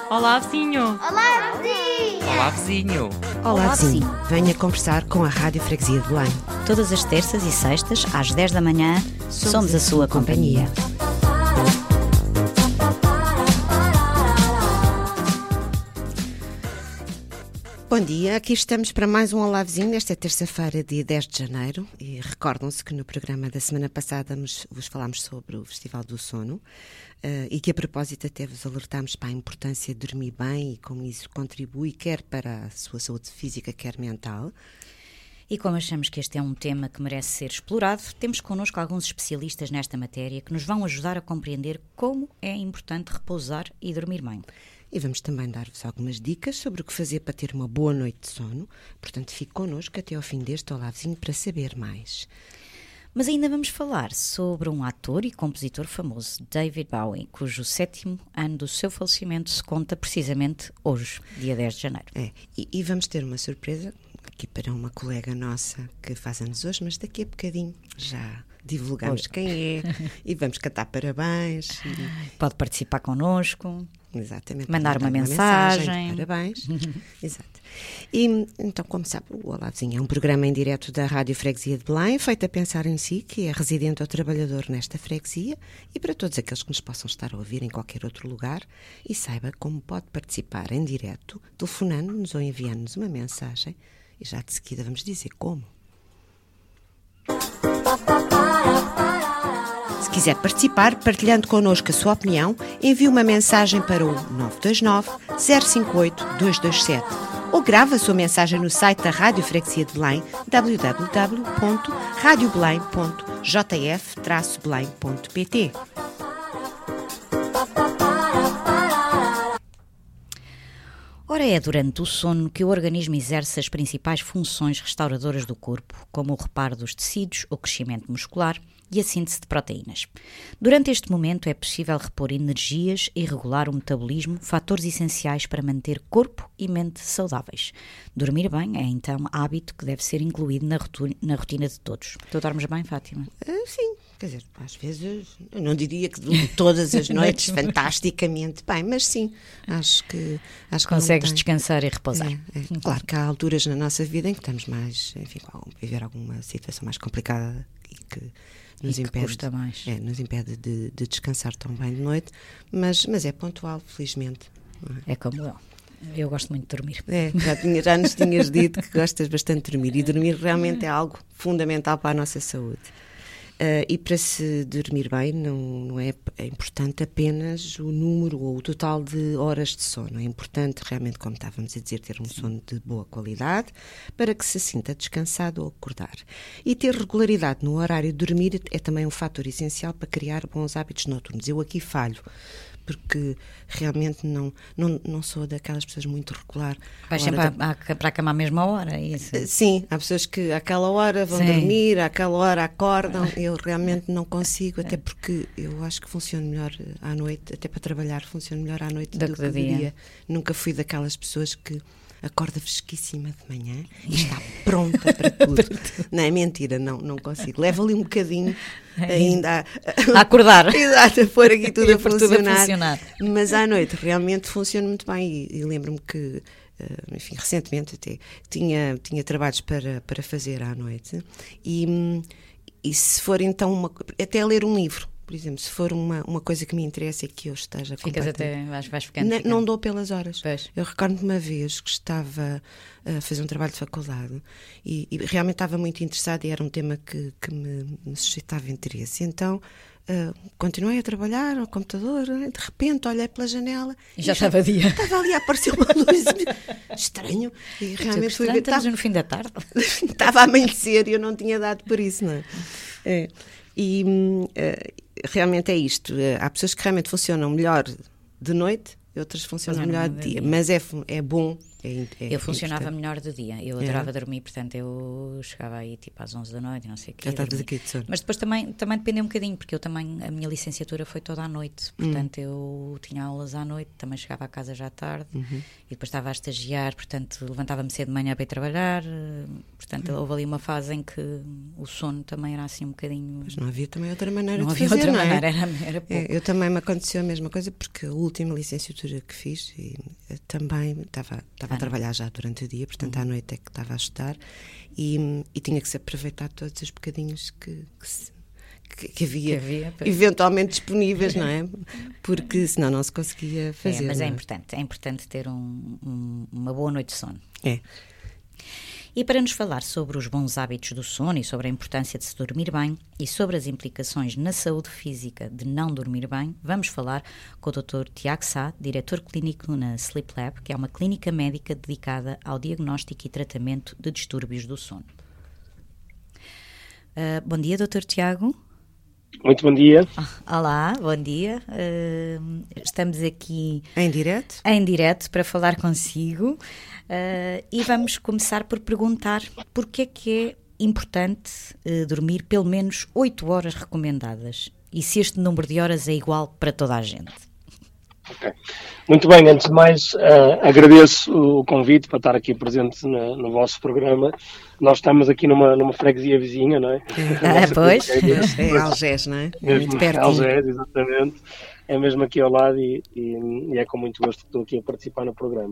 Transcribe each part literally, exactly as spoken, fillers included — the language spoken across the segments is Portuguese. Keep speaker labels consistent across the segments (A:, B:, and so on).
A: Olá, vizinho!
B: Olá, vizinho!
A: Olá, vizinho!
C: Olá, vizinho! Venha conversar com a Rádio Freguesia de Belém.
D: Todas as terças e sextas, às dez da manhã, somos, somos a sua companhia.
C: Bom dia, aqui estamos para mais um Olá Vizinho, nesta terça-feira, dia dez de janeiro, e recordam-se que no programa da semana passada vos, vos falámos sobre o Festival do Sono, uh, e que a propósito até vos alertámos para a importância de dormir bem e como isso contribui quer para a sua saúde física, quer mental.
D: E como achamos que este é um tema que merece ser explorado, temos connosco alguns especialistas nesta matéria que nos vão ajudar a compreender como é importante repousar e dormir bem.
C: E vamos também dar-vos algumas dicas sobre o que fazer para ter uma boa noite de sono. Portanto, fique connosco até ao fim deste Olá Vizinho para saber mais.
D: Mas ainda vamos falar sobre um ator e compositor famoso, David Bowie, cujo sétimo ano do seu falecimento se conta precisamente hoje, dia dez de janeiro.
C: É, e, e vamos ter uma surpresa aqui para uma colega nossa que faz anos hoje, mas daqui a bocadinho já divulgamos Oi. quem é e vamos cantar parabéns. E...
D: Pode participar connosco.
C: Exatamente.
D: Mandar, mandar uma, uma mensagem.
C: mensagem parabéns. Exato. E então, como sabe, o Olá Vizinho é um programa em direto da Rádio Freguesia de Belém, feito a pensar em si, que é residente ou trabalhador nesta freguesia, e para todos aqueles que nos possam estar a ouvir em qualquer outro lugar, e saiba como pode participar em direto, telefonando-nos ou enviando-nos uma mensagem, e já de seguida vamos dizer como. Se quiser participar, partilhando connosco a sua opinião, envie uma mensagem para o nove dois nove, zero cinco oito, dois dois sete ou grave a sua mensagem no site da Rádio Freguesia de Belém, w w w ponto radio belém ponto j f traço belém ponto p t.
D: Ora, é durante o sono que o organismo exerce as principais funções restauradoras do corpo, como o reparo dos tecidos, o crescimento muscular e a síntese de proteínas. Durante este momento é possível repor energias e regular o metabolismo, fatores essenciais para manter corpo e mente saudáveis. Dormir bem é então hábito que deve ser incluído na rotina, na rotina de todos. Tu dormes bem, Fátima?
C: Uh, sim, quer dizer, às vezes, eu não diria que todas as noites fantasticamente bem, mas sim, acho que... Acho que
D: consegues descansar e repousar.
C: É, é. Claro que há alturas na nossa vida em que estamos mais, enfim, a viver alguma situação mais complicada e que... Nos
D: e
C: impede,
D: custa mais.
C: É, nos impede de, de descansar tão bem de noite, mas, mas é pontual, felizmente.
D: É como eu. Eu gosto muito de dormir.
C: É, já, tinha, já nos tinhas dito que gostas bastante de dormir, e dormir realmente é algo fundamental para a nossa saúde. Uh, e para se dormir bem não, não é, é importante apenas o número ou o total de horas de sono. É importante realmente, como estávamos a dizer, ter um sono de boa qualidade para que se sinta descansado ao acordar. E ter regularidade no horário de dormir é também um fator essencial para criar bons hábitos noturnos. Eu aqui falho, porque realmente não, não, não sou daquelas pessoas muito regular.
D: Vais sempre da... a, a, para a cama à mesma hora, é isso?
C: Sim, há pessoas que àquela hora vão Sim. dormir, àquela hora acordam. Eu realmente não consigo, até porque eu acho que funciona melhor à noite, até para trabalhar funciona melhor à noite do, do que no dia. dia. Nunca fui daquelas pessoas que acorda fresquíssima de manhã e está pronta para tudo. Não é mentira, não, não consigo. Leva ali um bocadinho ainda a,
D: a acordar.
C: Exato, a pôr aqui tudo, a funcionar,
D: tudo a funcionar.
C: Mas à noite realmente funciona muito bem e, e lembro-me que, uh, enfim, recentemente até tinha, tinha trabalhos para, para fazer à noite e, e se for então, uma, até ler um livro. Por exemplo, se for uma, uma coisa que me interessa e que eu esteja
D: Ficas até, vais, vais ficando,
C: não,
D: ficando.
C: não dou pelas horas.
D: Pois.
C: Eu recordo-me uma vez que estava a fazer um trabalho de faculdade e, e realmente estava muito interessada e era um tema que, que me, me suscitava interesse. Então, uh, continuei a trabalhar ao computador, de repente olhei pela janela
D: e já, já estava dia.
C: Estava ali a aparecer uma luz estranho. E realmente
D: fui ver. Estamos no fim da tarde.
C: Estava a amanhecer e eu não tinha dado por isso, não é? é. E uh, realmente é isto. Há pessoas que realmente funcionam melhor de noite, outras funcionam melhor de dia. dia. Mas é, é bom. É, é,
D: eu funcionava
C: é
D: melhor de dia. Eu adorava é. dormir, portanto eu chegava aí tipo às onze da noite, não sei o quê.
C: Já estavas aqui de sono.
D: Mas depois também, também dependeu um bocadinho, porque eu também, a minha licenciatura foi toda à noite. Portanto hum. eu tinha aulas à noite, também chegava à casa já à tarde uhum. e depois estava a estagiar, portanto levantava-me cedo de manhã para ir trabalhar. Portanto hum. houve ali uma fase em que o sono também era assim um bocadinho...
C: Mas não havia também outra maneira
D: não
C: de
D: havia
C: fazer,
D: outra
C: não é?
D: maneira, era, era pouco.
C: É, eu também me aconteceu a mesma coisa, porque a última licenciatura altura que fiz e uh, também estava, estava ah. a trabalhar já durante o dia, portanto uhum. à noite é que estava a estudar e, e tinha que se aproveitar todos os bocadinhos que, que, se, que, que havia, que havia eventualmente disponíveis, não é? Porque senão não se conseguia fazer.
D: É, mas é,
C: é
D: importante, é importante ter um, um, uma boa noite de sono.
C: É.
D: E para nos falar sobre os bons hábitos do sono e sobre a importância de se dormir bem e sobre as implicações na saúde física de não dormir bem, vamos falar com o doutor Tiago Sá, diretor clínico na Sleep Lab, que é uma clínica médica dedicada ao diagnóstico e tratamento de distúrbios do sono. Uh, bom dia, doutor Tiago.
A: Muito bom dia.
D: Olá, bom dia. Uh, estamos aqui
C: em direto?
D: Em direto para falar consigo uh, e vamos começar por perguntar porque é que é importante uh, dormir pelo menos oito horas recomendadas e se este número de horas é igual para toda a gente.
A: Okay. Muito bem, antes de mais uh, agradeço o convite para estar aqui presente na, no vosso programa. Nós estamos aqui numa, numa freguesia vizinha, não é?
C: Ah, pois, é, é Algés, não é?
A: É muito perto. Algés, exatamente. É mesmo aqui ao lado e, e, e é com muito gosto que estou aqui a participar no programa.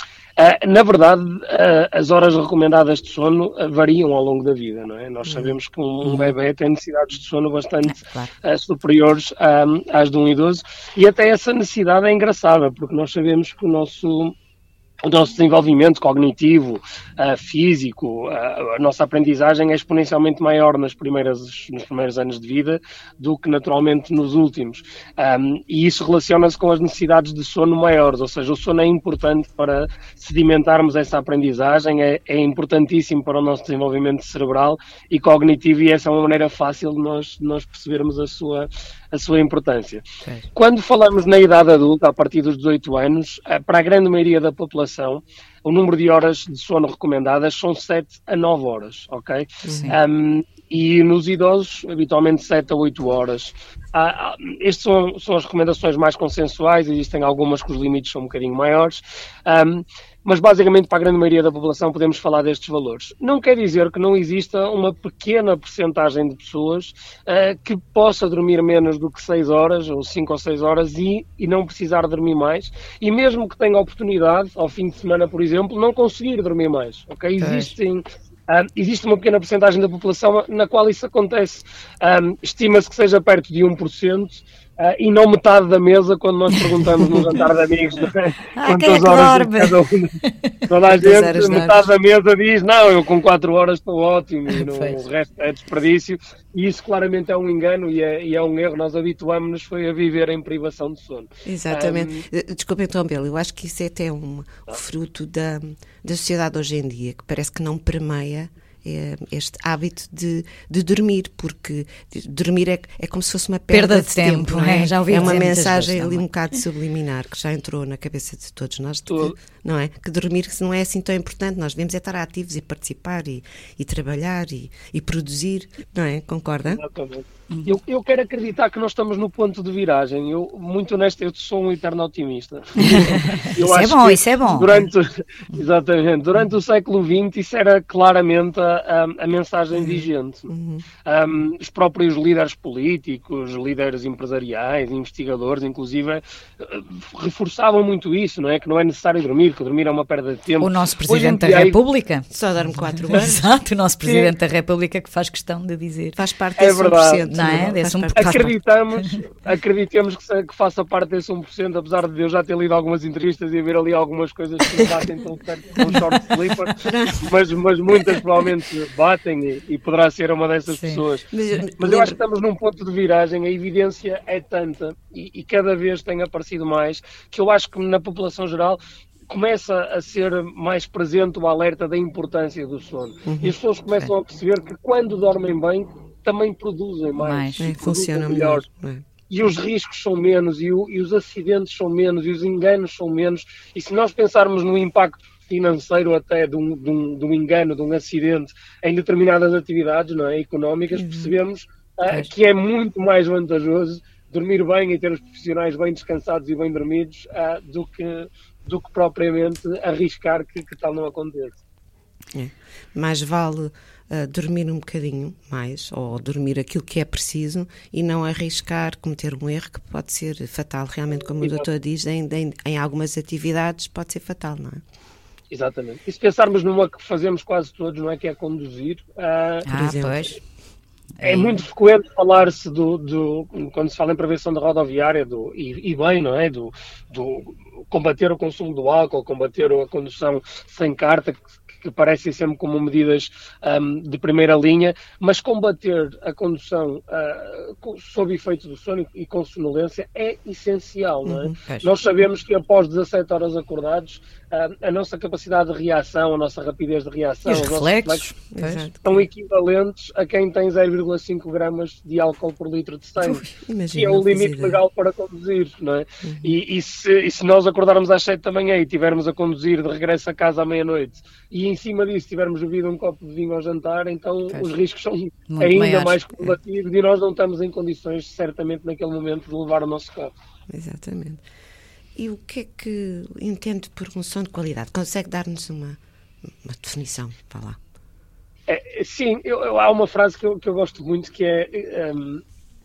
A: Uh, na verdade, uh, as horas recomendadas de sono uh, variam ao longo da vida, não é? Nós sabemos que um, um bebê tem necessidades de sono bastante uh, superiores um, às de um idoso e até essa necessidade é engraçada, porque nós sabemos que o nosso... O nosso desenvolvimento cognitivo, uh, físico, uh, a nossa aprendizagem é exponencialmente maior nas primeiras, nos primeiros anos de vida do que naturalmente nos últimos. Um, e isso relaciona-se com as necessidades de sono maiores, ou seja, o sono é importante para sedimentarmos essa aprendizagem, é, é importantíssimo para o nosso desenvolvimento cerebral e cognitivo e essa é uma maneira fácil de nós, de nós percebermos a sua, a sua importância. Sim. Quando falamos na idade adulta, a partir dos dezoito anos, para a grande maioria da população, o número de horas de sono recomendadas são sete a nove horas, ok? Um, e nos idosos, habitualmente sete a oito horas. Ah, estas são, são as recomendações mais consensuais, existem algumas que os limites são um bocadinho maiores, um, mas basicamente para a grande maioria da população podemos falar destes valores. Não quer dizer que não exista uma pequena percentagem de pessoas uh, que possa dormir menos do que seis horas, ou cinco ou seis horas, e, e não precisar dormir mais, e mesmo que tenha oportunidade, ao fim de semana, por exemplo, não conseguir dormir mais, ok? Existem... Uh, existe uma pequena porcentagem da população na qual isso acontece. Um, estima-se que seja perto de um por cento uh, e não metade da mesa quando nós perguntamos no jantar de amigos
D: ah,
A: quantas
D: é
A: horas cada um. Toda a gente, metade da mesa diz não, eu com quatro horas estou ótimo e no, o resto é desperdício. E isso claramente é um engano e é, e é um erro. Nós habituámos-nos foi a viver em privação de sono.
C: Exatamente. Um, Desculpa então, Belo, eu acho que isso é até um fruto da, da sociedade hoje em dia, que parece que não permeia é, este hábito de, de dormir, porque dormir é, é como se fosse uma perda, perda de, de tempo, tempo, não é? Já ouvi é uma mensagem ali um bocado subliminar que já entrou na cabeça de todos nós, de que, não é? Que dormir não é assim tão importante, nós devemos é estar ativos e participar e, e trabalhar e, e produzir, não é? Concorda?
A: Exatamente. Eu, eu quero acreditar que nós estamos no ponto de viragem. Eu, muito honesto, eu sou um eterno otimista. Eu
D: isso
A: acho
D: é bom, isso é bom.
A: Durante, exatamente. Durante o século vinte, isso era claramente a, a, a mensagem vigente. Uhum. Um, os próprios líderes políticos, líderes empresariais, investigadores, inclusive, reforçavam muito isso, não é? Que não é necessário dormir, que dormir é uma perda de tempo.
D: O nosso Presidente da República.
C: Só dorme quatro horas.
D: Exato, o nosso Presidente Sim. da República que faz questão de dizer.
C: Faz parte desse é verdade. um por cento.
D: Não é? Desse um,
A: acreditamos, acreditemos que, se, que faça parte desse um por cento, apesar de eu já ter lido algumas entrevistas e ver ali algumas coisas que não batem tão certo com um short sleeper, mas, mas muitas provavelmente batem e, e poderá ser uma dessas Sim. pessoas. Mas, mas eu acho que estamos num ponto de viragem, a evidência é tanta e, e cada vez tem aparecido mais, que eu acho que na população geral começa a ser mais presente o alerta da importância do sono. Uhum. E as pessoas começam a perceber que quando dormem bem, também produzem mais,
C: mais. Funciona melhor. melhor.
A: E os riscos são menos, e, o, e os acidentes são menos, e os enganos são menos. E se nós pensarmos no impacto financeiro até de um, de um, de um engano, de um acidente em determinadas atividades, não é, económicas, uhum. percebemos uh, que é muito mais vantajoso dormir bem e ter os profissionais bem descansados e bem dormidos uh, do, que, do que propriamente arriscar que, que tal não aconteça.
C: É. Mais vale uh, dormir um bocadinho mais, ou dormir aquilo que é preciso, e não arriscar cometer um erro que pode ser fatal. Realmente, como Exato. O doutor diz, em, em, em algumas atividades pode ser fatal, não é?
A: Exatamente. E se pensarmos numa que fazemos quase todos, não é, que é conduzir... Uh,
D: ah, pois...
A: É muito frequente falar-se do, do, quando se fala em prevenção da rodoviária, do, e, e bem, não é? Do, do combater o consumo do álcool, combater a condução sem carta, que, que parecem sempre como medidas um, de primeira linha, mas combater a condução uh, sob efeito do sono e com sonolência é essencial, não é? Uhum, é. Nós sabemos que após dezassete horas acordados, uh, a nossa capacidade de reação, a nossa rapidez de reação,
D: os reflexos
A: estão equivalentes a quem tem zero vírgula cinco gramas de álcool por litro de sangue, Ui, que é o limite legal para conduzir, não é? Uhum. E, e, se, e se nós acordarmos às sete da manhã e estivermos a conduzir de regresso a casa à meia-noite, e em cima disso tivermos bebido um copo de vinho ao jantar, então pois. Os riscos são Muito ainda maiores. mais cumulativos, e nós não estamos em condições, certamente, naquele momento, de levar o nosso carro.
C: Exatamente. E o que é que entende por um sono de qualidade? Consegue dar-nos uma, uma definição? Vá lá.
A: É, sim, eu, eu, há uma frase que eu, que eu gosto muito, que é um,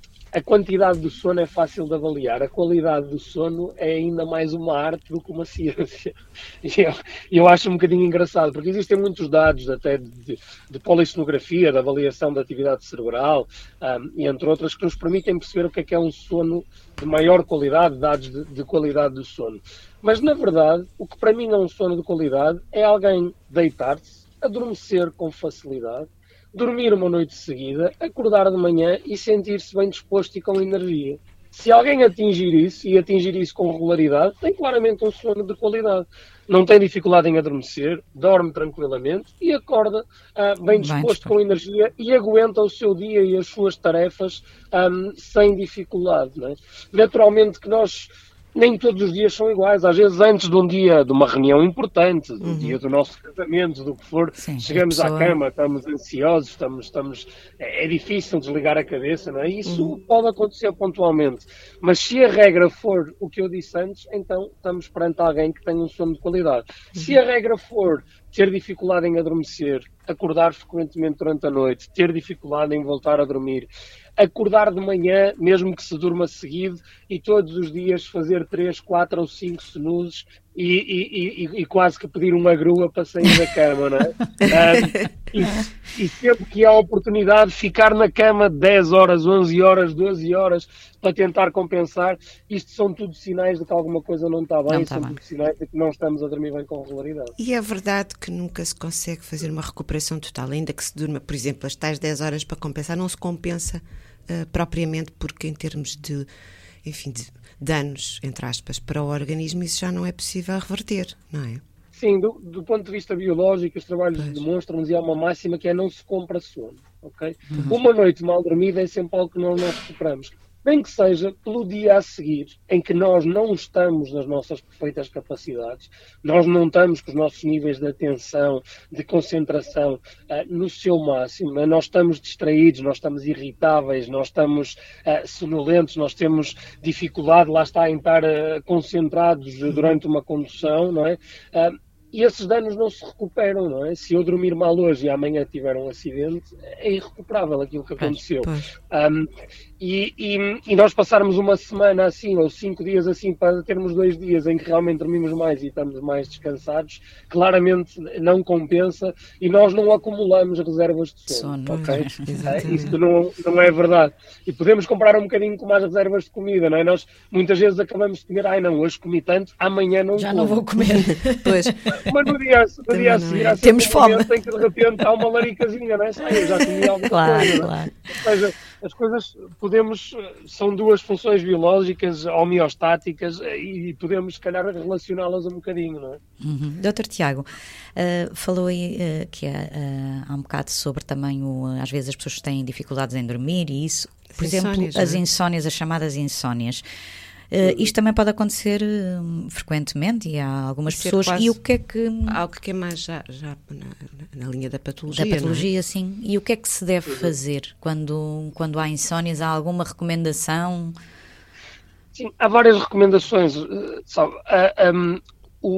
A: a quantidade do sono é fácil de avaliar, a qualidade do sono é ainda mais uma arte do que uma ciência. E eu, eu acho um bocadinho engraçado, porque existem muitos dados até de, de, de polissonografia, de avaliação da atividade cerebral, um, e entre outras, que nos permitem perceber o que é que é um sono de maior qualidade, dados de, de qualidade do sono. Mas, na verdade, o que para mim é um sono de qualidade é alguém deitar-se, adormecer com facilidade, dormir uma noite seguida, acordar de manhã e sentir-se bem disposto e com energia. Se alguém atingir isso, e atingir isso com regularidade, tem claramente um sono de qualidade. Não tem dificuldade em adormecer, dorme tranquilamente e acorda uh, bem disposto, bem, com energia, e aguenta o seu dia e as suas tarefas um, sem dificuldade. Não é? Naturalmente que nós... nem todos os dias são iguais. Às vezes, antes de um dia, de uma reunião importante, do uhum. dia do nosso casamento, do que for, Sim, chegamos pessoa... à cama, estamos ansiosos, estamos, estamos, é difícil desligar a cabeça, não é? Isso uhum. pode acontecer pontualmente. Mas se a regra for o que eu disse antes, então estamos perante alguém que tem um sono de qualidade. Uhum. Se a regra for ter dificuldade em adormecer, acordar frequentemente durante a noite, ter dificuldade em voltar a dormir, acordar de manhã, mesmo que se durma seguido, e todos os dias fazer três, quatro ou cinco snooze e, e, e, e quase que pedir uma grua para sair da cama, não é? um, e, e sempre que há oportunidade, ficar na cama dez horas, onze horas, doze horas, para tentar compensar, isto são tudo sinais de que alguma coisa não está bem, não está são bem. Tudo sinais de que não estamos a dormir bem com regularidade.
C: E é verdade que nunca se consegue fazer uma recuperação total, ainda que se durma, por exemplo, as tais dez horas para compensar, não se compensa uh, propriamente, porque em termos de, enfim, de danos, entre aspas, para o organismo, isso já não é possível reverter, não é?
A: Sim, do, do ponto de vista biológico, os trabalhos demonstram-nos, e há uma máxima que é: não se compra sono, ok? Uhum. Uma noite mal dormida é sempre algo que nós não recuperamos. Bem que seja pelo dia a seguir, em que nós não estamos nas nossas perfeitas capacidades, nós não estamos com os nossos níveis de atenção, de concentração uh, no seu máximo, nós estamos distraídos, nós estamos irritáveis, nós estamos uh, sonolentos, nós temos dificuldade, lá está, em estar uh, concentrados durante uma condução, não é? Uh, E esses danos não se recuperam, não é? Se eu dormir mal hoje e amanhã tiver um acidente, é irrecuperável aquilo que aconteceu. Pois, pois. Um, e, e, e nós passarmos uma semana assim, ou cinco dias assim, para termos dois dias em que realmente dormimos mais e estamos mais descansados, claramente não compensa, e nós não acumulamos reservas de sono. sono okay? É, isso não, não é verdade. E podemos comparar um bocadinho com mais reservas de comida, não é? Nós muitas vezes acabamos de comer, ai não, hoje comi tanto, amanhã não
D: Já
A: como.
D: não vou comer.
A: Pois. Mas no dia, no dia a seguir, é.
D: Temos fome.
A: Em que de repente há uma laricazinha, não é? Sai, eu já comi alguma
D: claro,
A: coisa.
D: Claro.
A: Ou seja, as coisas podemos, são duas funções biológicas homeostáticas e podemos, se calhar, relacioná-las um bocadinho, não é?
D: Uhum. doutor Tiago, uh, falou aí uh, que uh, há um bocado sobre também, o, uh, às vezes as pessoas têm dificuldades em dormir e isso, por as exemplo, insónias, as insónias, as chamadas insónias. Uh, isto também pode acontecer uh, frequentemente, e há algumas Isso pessoas. É e o que é que.
C: Algo que é mais já, já na, na linha da patologia.
D: Da patologia,
C: não é?
D: Sim. E o que é que se deve fazer quando, quando há insónias? Há alguma recomendação?
A: Sim, há várias recomendações. Sabe? Uh, um, o,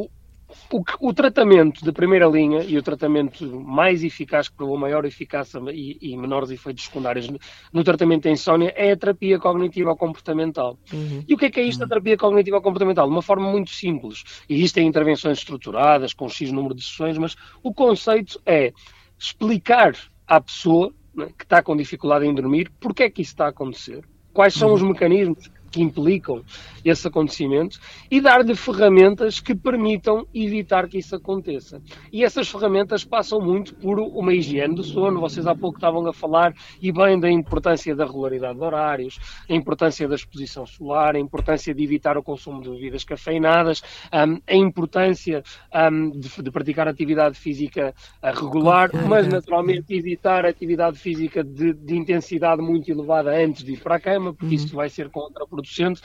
A: o, que, o tratamento de primeira linha e o tratamento mais eficaz, que provou maior eficácia e, e menores efeitos secundários no, no tratamento da insónia, é a terapia cognitivo-comportamental. Uhum. E o que é que é isto, a terapia cognitivo-comportamental? De uma forma muito simples. Existem intervenções estruturadas, com X número de sessões, mas o conceito é explicar à pessoa, né, que está com dificuldade em dormir, porque é que isso está a acontecer, quais são uhum. os mecanismos que implicam esse acontecimento e dar-lhe ferramentas que permitam evitar que isso aconteça. E essas ferramentas passam muito por uma higiene do sono. Vocês há pouco estavam a falar, e bem, da importância da regularidade de horários, a importância da exposição solar, a importância de evitar o consumo de bebidas cafeinadas, um, a importância um, de, de praticar atividade física uh, regular, mas naturalmente evitar atividade física de, de intensidade muito elevada antes de ir para a cama, porque isso vai ser contraproducente.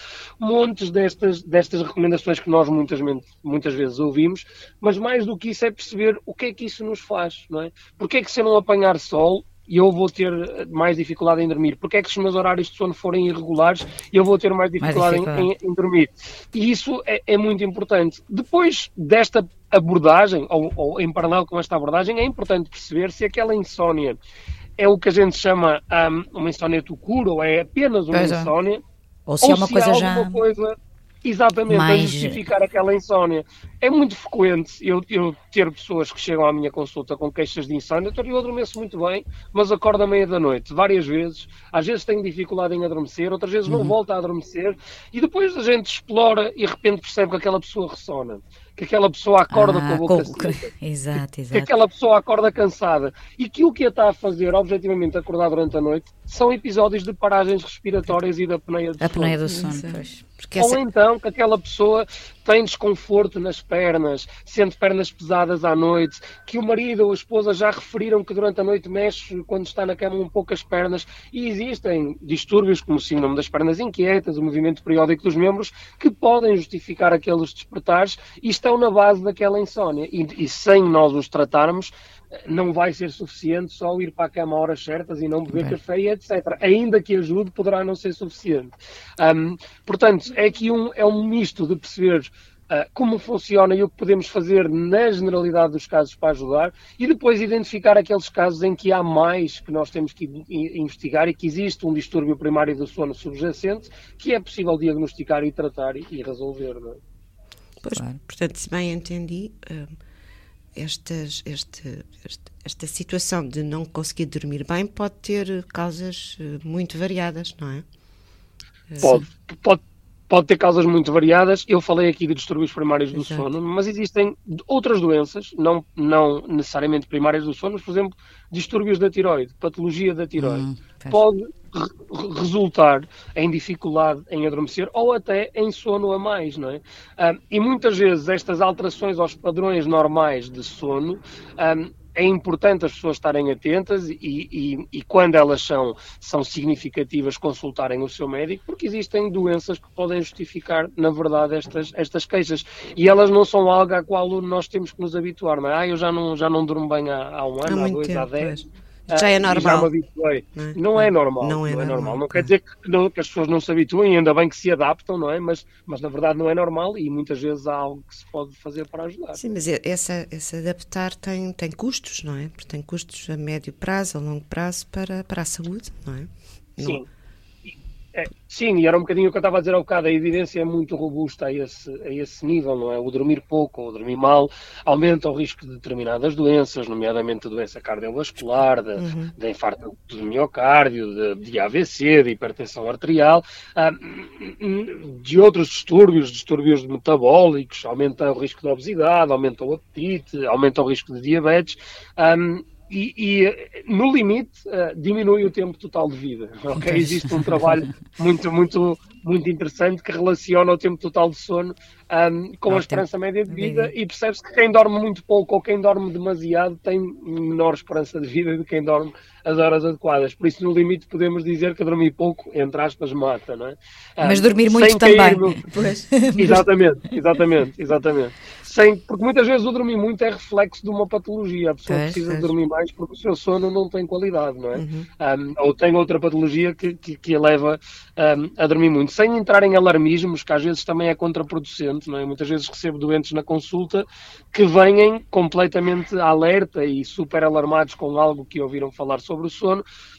A: Montes destas, destas recomendações que nós muitas, muitas vezes ouvimos, mas mais do que isso é perceber o que é que isso nos faz, não é? Porque é que se eu não apanhar sol e eu vou ter mais dificuldade em dormir? Porque é que se os meus horários de sono forem irregulares eu vou ter mais dificuldade, mais dificuldade. Em, em, em dormir? E isso é, é muito importante. Depois desta abordagem, ou, ou em paralelo com esta abordagem, é importante perceber se aquela insónia é o que a gente chama um, uma insónia tucura, ou é apenas uma pois insónia, é.
D: Ou se
A: Ou
D: é uma
A: se
D: coisa
A: há
D: já...
A: alguma coisa, exatamente, mais... a justificar aquela insónia. É muito frequente eu, eu ter pessoas que chegam à minha consulta com queixas de insónia. Eu adormeço muito bem, mas acordo à meia da noite, várias vezes. Às vezes tenho dificuldade em adormecer, outras vezes não uhum. volto a adormecer. E depois a gente explora e de repente percebe que aquela pessoa ressona. Que aquela pessoa acorda ah, com a boca
D: com... seca. Exato,
A: que,
D: exato.
A: que aquela pessoa acorda cansada. E que o que a está a fazer, objetivamente, acordar durante a noite, são episódios de paragens respiratórias e da apneia do sono.
D: A apneia do sono, pois.
A: Porque Ou essa... então que aquela pessoa tem desconforto nas pernas, sente pernas pesadas à noite, que o marido ou a esposa já referiram que durante a noite mexe quando está na cama um pouco as pernas, e existem distúrbios como o síndrome das pernas inquietas, o movimento periódico dos membros, que podem justificar aqueles despertares e estão na base daquela insónia. E, e sem nós os tratarmos, não vai ser suficiente só ir para a cama a horas certas e não beber Bem. café e etcétera. Ainda que ajude, poderá não ser suficiente. Um, portanto, é aqui um, é um misto de perceber uh, como funciona e o que podemos fazer na generalidade dos casos para ajudar, e depois identificar aqueles casos em que há mais que nós temos que investigar e que existe um distúrbio primário do sono subjacente que é possível diagnosticar e tratar e, e resolver. Não é?
C: Pois, claro. Portanto, se bem entendi... Uh... Estas, este, este, esta situação de não conseguir dormir bem pode ter causas muito variadas, não é?
A: Pode, pode, pode ter causas muito variadas. Eu falei aqui de distúrbios primários do Exato. sono, mas existem outras doenças, não, não necessariamente primárias do sono, mas, por exemplo, distúrbios da tiroide, patologia da tiroide. Hum, pode re- resultar em dificuldade em adormecer ou até em sono a mais, não é? Um, e muitas vezes estas alterações aos padrões normais de sono um, é importante as pessoas estarem atentas e, e, e quando elas são, são significativas, consultarem o seu médico, porque existem doenças que podem justificar, na verdade, estas, estas queixas. E elas não são algo a qual nós temos que nos habituar, não é? Ah, eu já não, já não durmo bem há, há um ano, há, há dois, tempo, há dez... Pois.
C: Já é normal.
A: Já me habituei. Não é, não é normal. Não é, não é normal. normal. Não quer dizer que, não, que as pessoas não se habituem, ainda bem que se adaptam, não é? Mas, mas na verdade não é normal e muitas vezes há algo que se pode fazer para ajudar.
C: Sim, mas essa, essa adaptar tem, tem custos, não é? Porque tem custos a médio prazo, a longo prazo para, para a saúde, não é?
A: Sim. Não... É, sim, e era um bocadinho o que eu estava a dizer há bocado, a evidência é muito robusta a esse, a esse nível, não é? O dormir pouco ou dormir mal aumenta o risco de determinadas doenças, nomeadamente a doença cardiovascular, de, uhum. de infarto do miocárdio, de, de A V C, de hipertensão arterial, de outros distúrbios, distúrbios metabólicos, aumenta o risco de obesidade, aumenta o apetite, aumenta o risco de diabetes, um, E, e, no limite, uh, diminui o tempo total de vida. Okay? Existe um trabalho muito, muito, muito interessante que relaciona o tempo total de sono um, com Não, a esperança média de vida e percebe-se que quem dorme muito pouco ou quem dorme demasiado tem menor esperança de vida do que quem dorme as horas adequadas. Por isso, no limite, podemos dizer que dormir pouco, entre aspas, mata. Não é? Um,
D: Mas dormir muito também. No...
A: Pois. Exatamente, exatamente, exatamente. Sem, porque muitas vezes o dormir muito é reflexo de uma patologia. A pessoa pois, precisa pois. dormir mais porque o seu sono não tem qualidade, não é? Uhum. Um, ou tem outra patologia que, que, que a leva um, a dormir muito. sem entrar em alarmismos, que às vezes também é contraproducente, não é? Muitas vezes recebo doentes na consulta que vêm completamente alerta e super alarmados com algo que ouviram falar sobre o sono.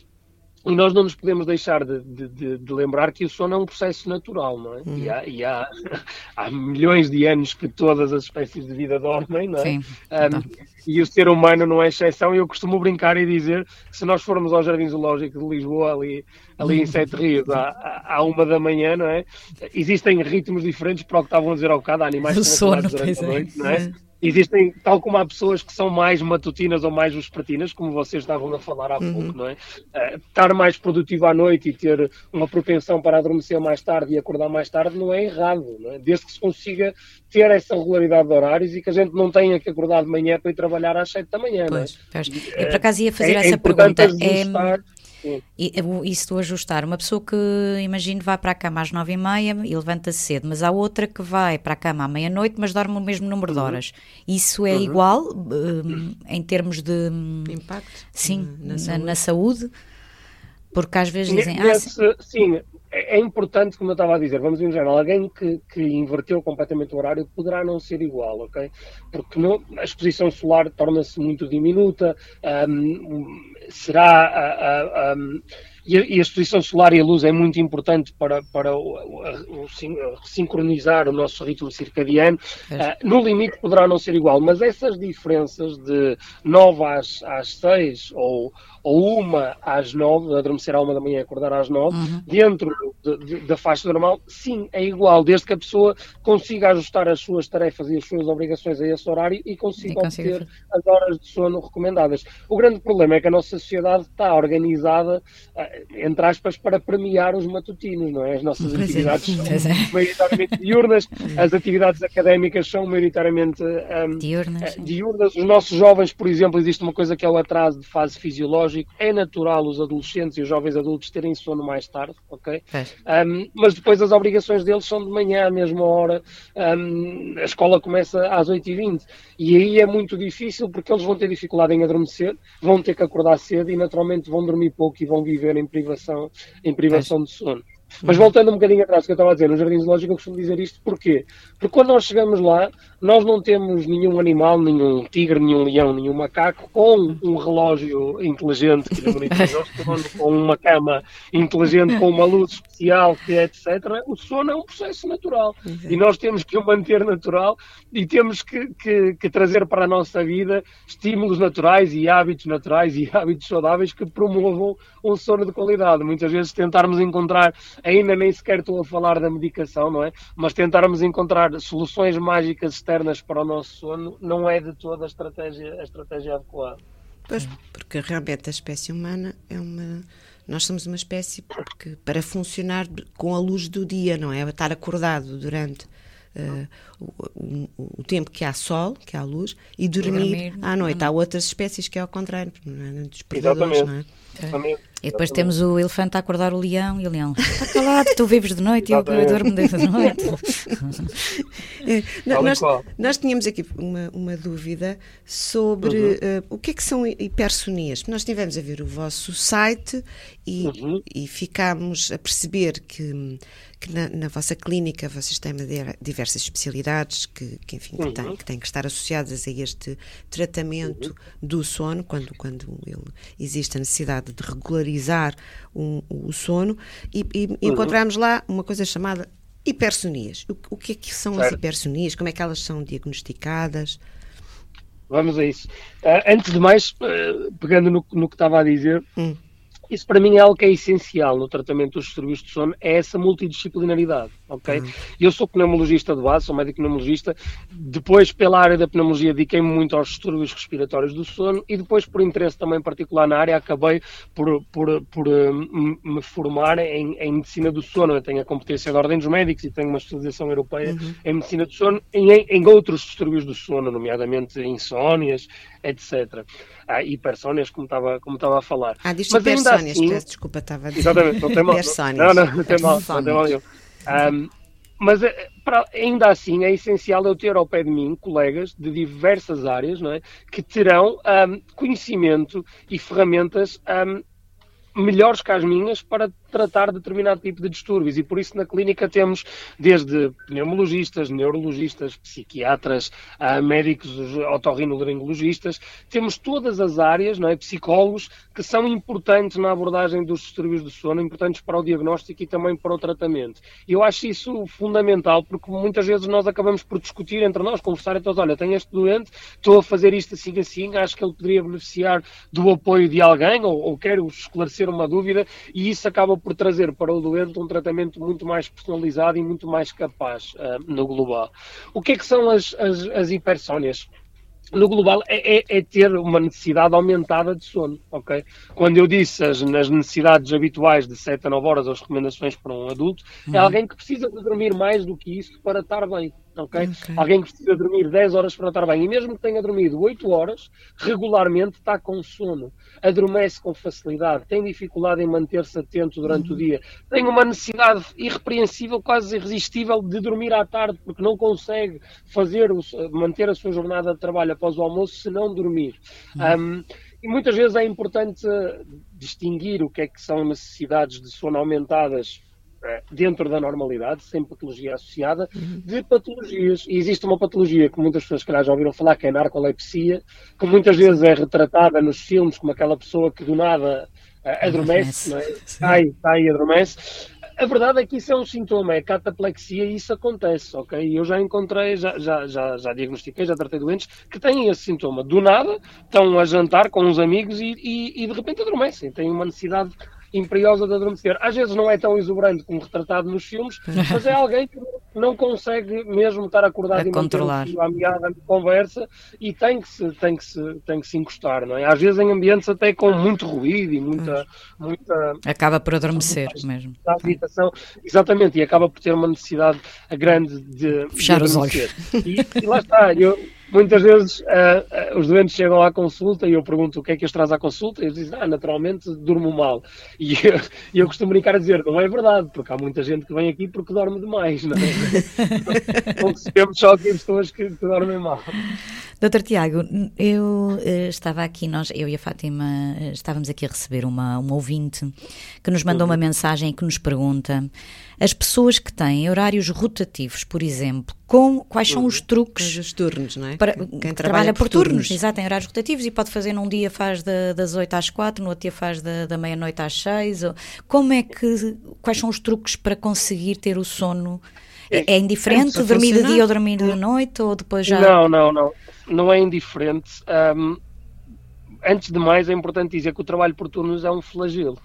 A: E nós não nos podemos deixar de, de, de, de lembrar que o sono é um processo natural, não é? Uhum. E, há, e há, há milhões de anos que todas as espécies de vida dormem, não é? Sim, um, e o ser humano não é exceção. E eu costumo brincar e dizer que se nós formos ao Jardim Zoológico de Lisboa, ali, ali em Sete Rios, à, à uma da manhã, não é? Existem ritmos diferentes para o que estavam a dizer ao bocado, há animais que estão acordados durante a noite, não é? Existem, tal como há pessoas que são mais matutinas ou mais vespertinas, como vocês estavam a falar há uhum. pouco, não é? Uh, estar mais produtivo à noite e ter uma propensão para adormecer mais tarde e acordar mais tarde não é errado, não é? Desde que se consiga ter essa regularidade de horários e que a gente não tenha que acordar de manhã para ir trabalhar às sete da manhã,
D: pois,
A: não é?
D: Pois. Eu, por acaso, ia fazer é, essa é pergunta.
A: Ajustar...
D: E, isso do ajustar, uma pessoa que, imagino, vai para a cama às nove e meia e levanta-se cedo, mas há outra que vai para a cama à meia-noite, mas dorme o mesmo número de horas. Isso é uhum. igual um, em termos de
C: impacto?
D: Sim,
C: na, na,
D: saúde. na saúde? Porque às vezes dizem...
A: Nesse,
D: ah,
A: sim, é importante, como eu estava a dizer, vamos imaginar, alguém que, que inverteu completamente o horário poderá não ser igual, ok? Porque não, a exposição solar torna-se muito diminuta, um, será... A, a, a, e, a, e a exposição solar e a luz é muito importante para, para o, o, o, sincronizar o nosso ritmo circadiano. É. Uh, no limite poderá não ser igual, mas essas diferenças de nove às, às seis ou, ou uma às nove, adormecer à uma da manhã e acordar às nove, uhum. dentro de, de, da faixa normal, sim, é igual, desde que a pessoa consiga ajustar as suas tarefas e as suas obrigações a esse horário e consiga e obter consigo. as horas de sono recomendadas. O grande problema é que a nossa sociedade está organizada, entre aspas, para premiar os matutinos, não é? As nossas pois atividades é. são é. maioritariamente diurnas, as atividades académicas são maioritariamente um,
D: diurnas.
A: diurnas. Os nossos jovens, por exemplo, existe uma coisa que é o atraso de fase fisiológico. É natural os adolescentes e os jovens adultos terem sono mais tarde, ok? Um, mas depois as obrigações deles são de manhã, à mesma hora. Um, a escola começa às oito e vinte. E aí é muito difícil porque eles vão ter dificuldade em adormecer, vão ter que acordar cedo e naturalmente vão dormir pouco e vão viver em privação, em privação de sono. Mas voltando um bocadinho atrás, o que eu estava a dizer, no Jardim Zoológico eu costumo dizer isto, porquê? Porque quando nós chegamos lá, nós não temos nenhum animal, nenhum tigre, nenhum leão, nenhum macaco, com um relógio inteligente que monitoriza o sono, com uma cama inteligente, com uma luz especial, que etcétera. O sono é um processo natural. E nós temos que o manter natural e temos que, que, que trazer para a nossa vida estímulos naturais e hábitos naturais e hábitos saudáveis que promovam um sono de qualidade. Muitas vezes tentarmos encontrar, ainda nem sequer estou a falar da medicação, não é? Mas tentarmos encontrar soluções mágicas externas para o nosso sono não é de toda a estratégia, a estratégia adequada.
C: Pois, porque realmente a espécie humana é uma... Nós somos uma espécie porque, para funcionar com a luz do dia, não é? Estar acordado durante uh, o, o, o tempo que há sol, que há luz, e dormir, dormir à noite. Há outras espécies que é ao contrário, não é? Dos predadores, não é?
A: Exatamente.
D: E depois temos o elefante a acordar o leão e o leão está calado, tu vives de noite e eu, eu dormo de noite.
C: é, nós, nós tínhamos aqui uma, uma dúvida sobre uhum. uh, o que é que são hipersonias. Nós estivemos a ver o vosso site e, uhum. e ficámos a perceber que, que na, na vossa clínica vocês têm diversas especialidades que, que enfim, uhum. que, têm, que têm que estar associadas a este tratamento uhum. do sono, quando, quando ele, existe a necessidade de regularizar um, o sono, e, e uhum. encontramos lá uma coisa chamada hipersonias. O, o que é que são certo. as hipersonias? Como é que elas são diagnosticadas?
A: Vamos a isso. Uh, antes de mais, uh, pegando no, no que estava a dizer, hum. isso para mim é algo que é essencial no tratamento dos distúrbios de sono, é essa multidisciplinaridade, ok? Uhum. Eu sou pneumologista de base, sou médico pneumologista, depois pela área da pneumologia dediquei-me muito aos distúrbios respiratórios do sono e depois por interesse também particular na área acabei por, por, por uh, me formar em, em medicina do sono. Eu tenho a competência da Ordem dos Médicos e tenho uma especialização europeia uhum. em medicina do sono e em, em outros distúrbios do sono, nomeadamente insónias, etcétera. Ah, hipersónias, como estava, como estava a falar.
C: Ah, diz hipersónias, assim, peço desculpa, estava a dizer.
A: Exatamente, não tem mal. Não, não, não tem mal, não tem mal nenhum. Um, mas para, ainda assim é essencial eu ter ao pé de mim colegas de diversas áreas, não é, que terão um, conhecimento e ferramentas um, melhores que as minhas para tratar determinado tipo de distúrbios, e por isso na clínica temos desde pneumologistas, neurologistas, psiquiatras, uh, médicos otorrinolaringologistas, temos todas as áreas, não é, psicólogos, que são importantes na abordagem dos distúrbios do sono, importantes para o diagnóstico e também para o tratamento. E eu acho isso fundamental, porque muitas vezes nós acabamos por discutir entre nós, conversar, então, olha, tenho este doente, estou a fazer isto assim assim, acho que ele poderia beneficiar do apoio de alguém, ou, ou quero esclarecer uma dúvida, e isso acaba por trazer para o doente um tratamento muito mais personalizado e muito mais capaz uh, no global. O que é que são as, as, as hipersónias? No global é, é, é ter uma necessidade aumentada de sono, ok? Quando eu disse as, nas necessidades habituais de sete a nove horas, as recomendações para um adulto, uhum. é alguém que precisa de dormir mais do que isso para estar bem, ok? okay. Alguém que precisa dormir dez horas para estar bem, e mesmo que tenha dormido oito horas, regularmente está com sono, adormece com facilidade, tem dificuldade em manter-se atento durante uhum. o dia, tem uma necessidade irrepreensível, quase irresistível de dormir à tarde, porque não consegue fazer, o, manter a sua jornada de trabalho após o almoço se não dormir. Uhum. Um, e muitas vezes é importante distinguir o que é que são necessidades de sono aumentadas dentro da normalidade, sem patologia associada, uhum. de patologias. E existe uma patologia que muitas pessoas, se calhar, já ouviram falar, que é a narcolepsia, que muitas vezes é retratada nos filmes como aquela pessoa que do nada uh, adormece, não é? cai, cai e adormece. A verdade é que isso é um sintoma, é cataplexia, e isso acontece, ok? Eu já encontrei, já, já, já, já diagnostiquei, já tratei doentes que têm esse sintoma. Do nada, estão a jantar com uns amigos e, e, e de repente adormecem, têm uma necessidade imperiosa de adormecer. Às vezes não é tão exuberante como retratado nos filmes, mas é alguém que não consegue mesmo estar acordado
D: a
A: e
D: controlar
A: manter a meada de conversa, e tem que, se, tem, que se, tem que se encostar, não é? Às vezes em ambientes até com muito ruído e muita... muita
D: acaba por adormecer mesmo.
A: Habitação. Exatamente, e acaba por ter uma necessidade grande de
D: fechar
A: de
D: os olhos.
A: E, e lá está, eu... Muitas vezes uh, uh, os doentes chegam à consulta e eu pergunto o que é que os traz à consulta, e eles dizem, ah, naturalmente durmo mal. E eu, eu costumo brincar a dizer, não é verdade, porque há muita gente que vem aqui porque dorme demais, não é? Não recebemos só aqui pessoas que, que dormem mal.
D: doutor Tiago, eu uh, estava aqui, nós, eu e a Fátima, uh, estávamos aqui a receber uma, uma ouvinte que nos mandou uhum. uma mensagem que nos pergunta, as pessoas que têm horários rotativos, por exemplo, com, quais são os truques?
C: Os turnos, não é?
D: Para,
C: quem, quem
D: trabalha,
C: trabalha
D: por,
C: por
D: turnos,
C: turnos.
D: Exato, em horários rotativos, e pode fazer num dia faz de, das oito às quatro, no outro dia faz da, da meia-noite às seis. Ou, como é que, quais são os truques para conseguir ter o sono? É, é indiferente
C: é,
D: dormir de dia ou dormir de noite, ou depois já...
A: Não, não, não. Não é indiferente. Um, antes de mais, é importante dizer que o trabalho por turnos é um flagelo.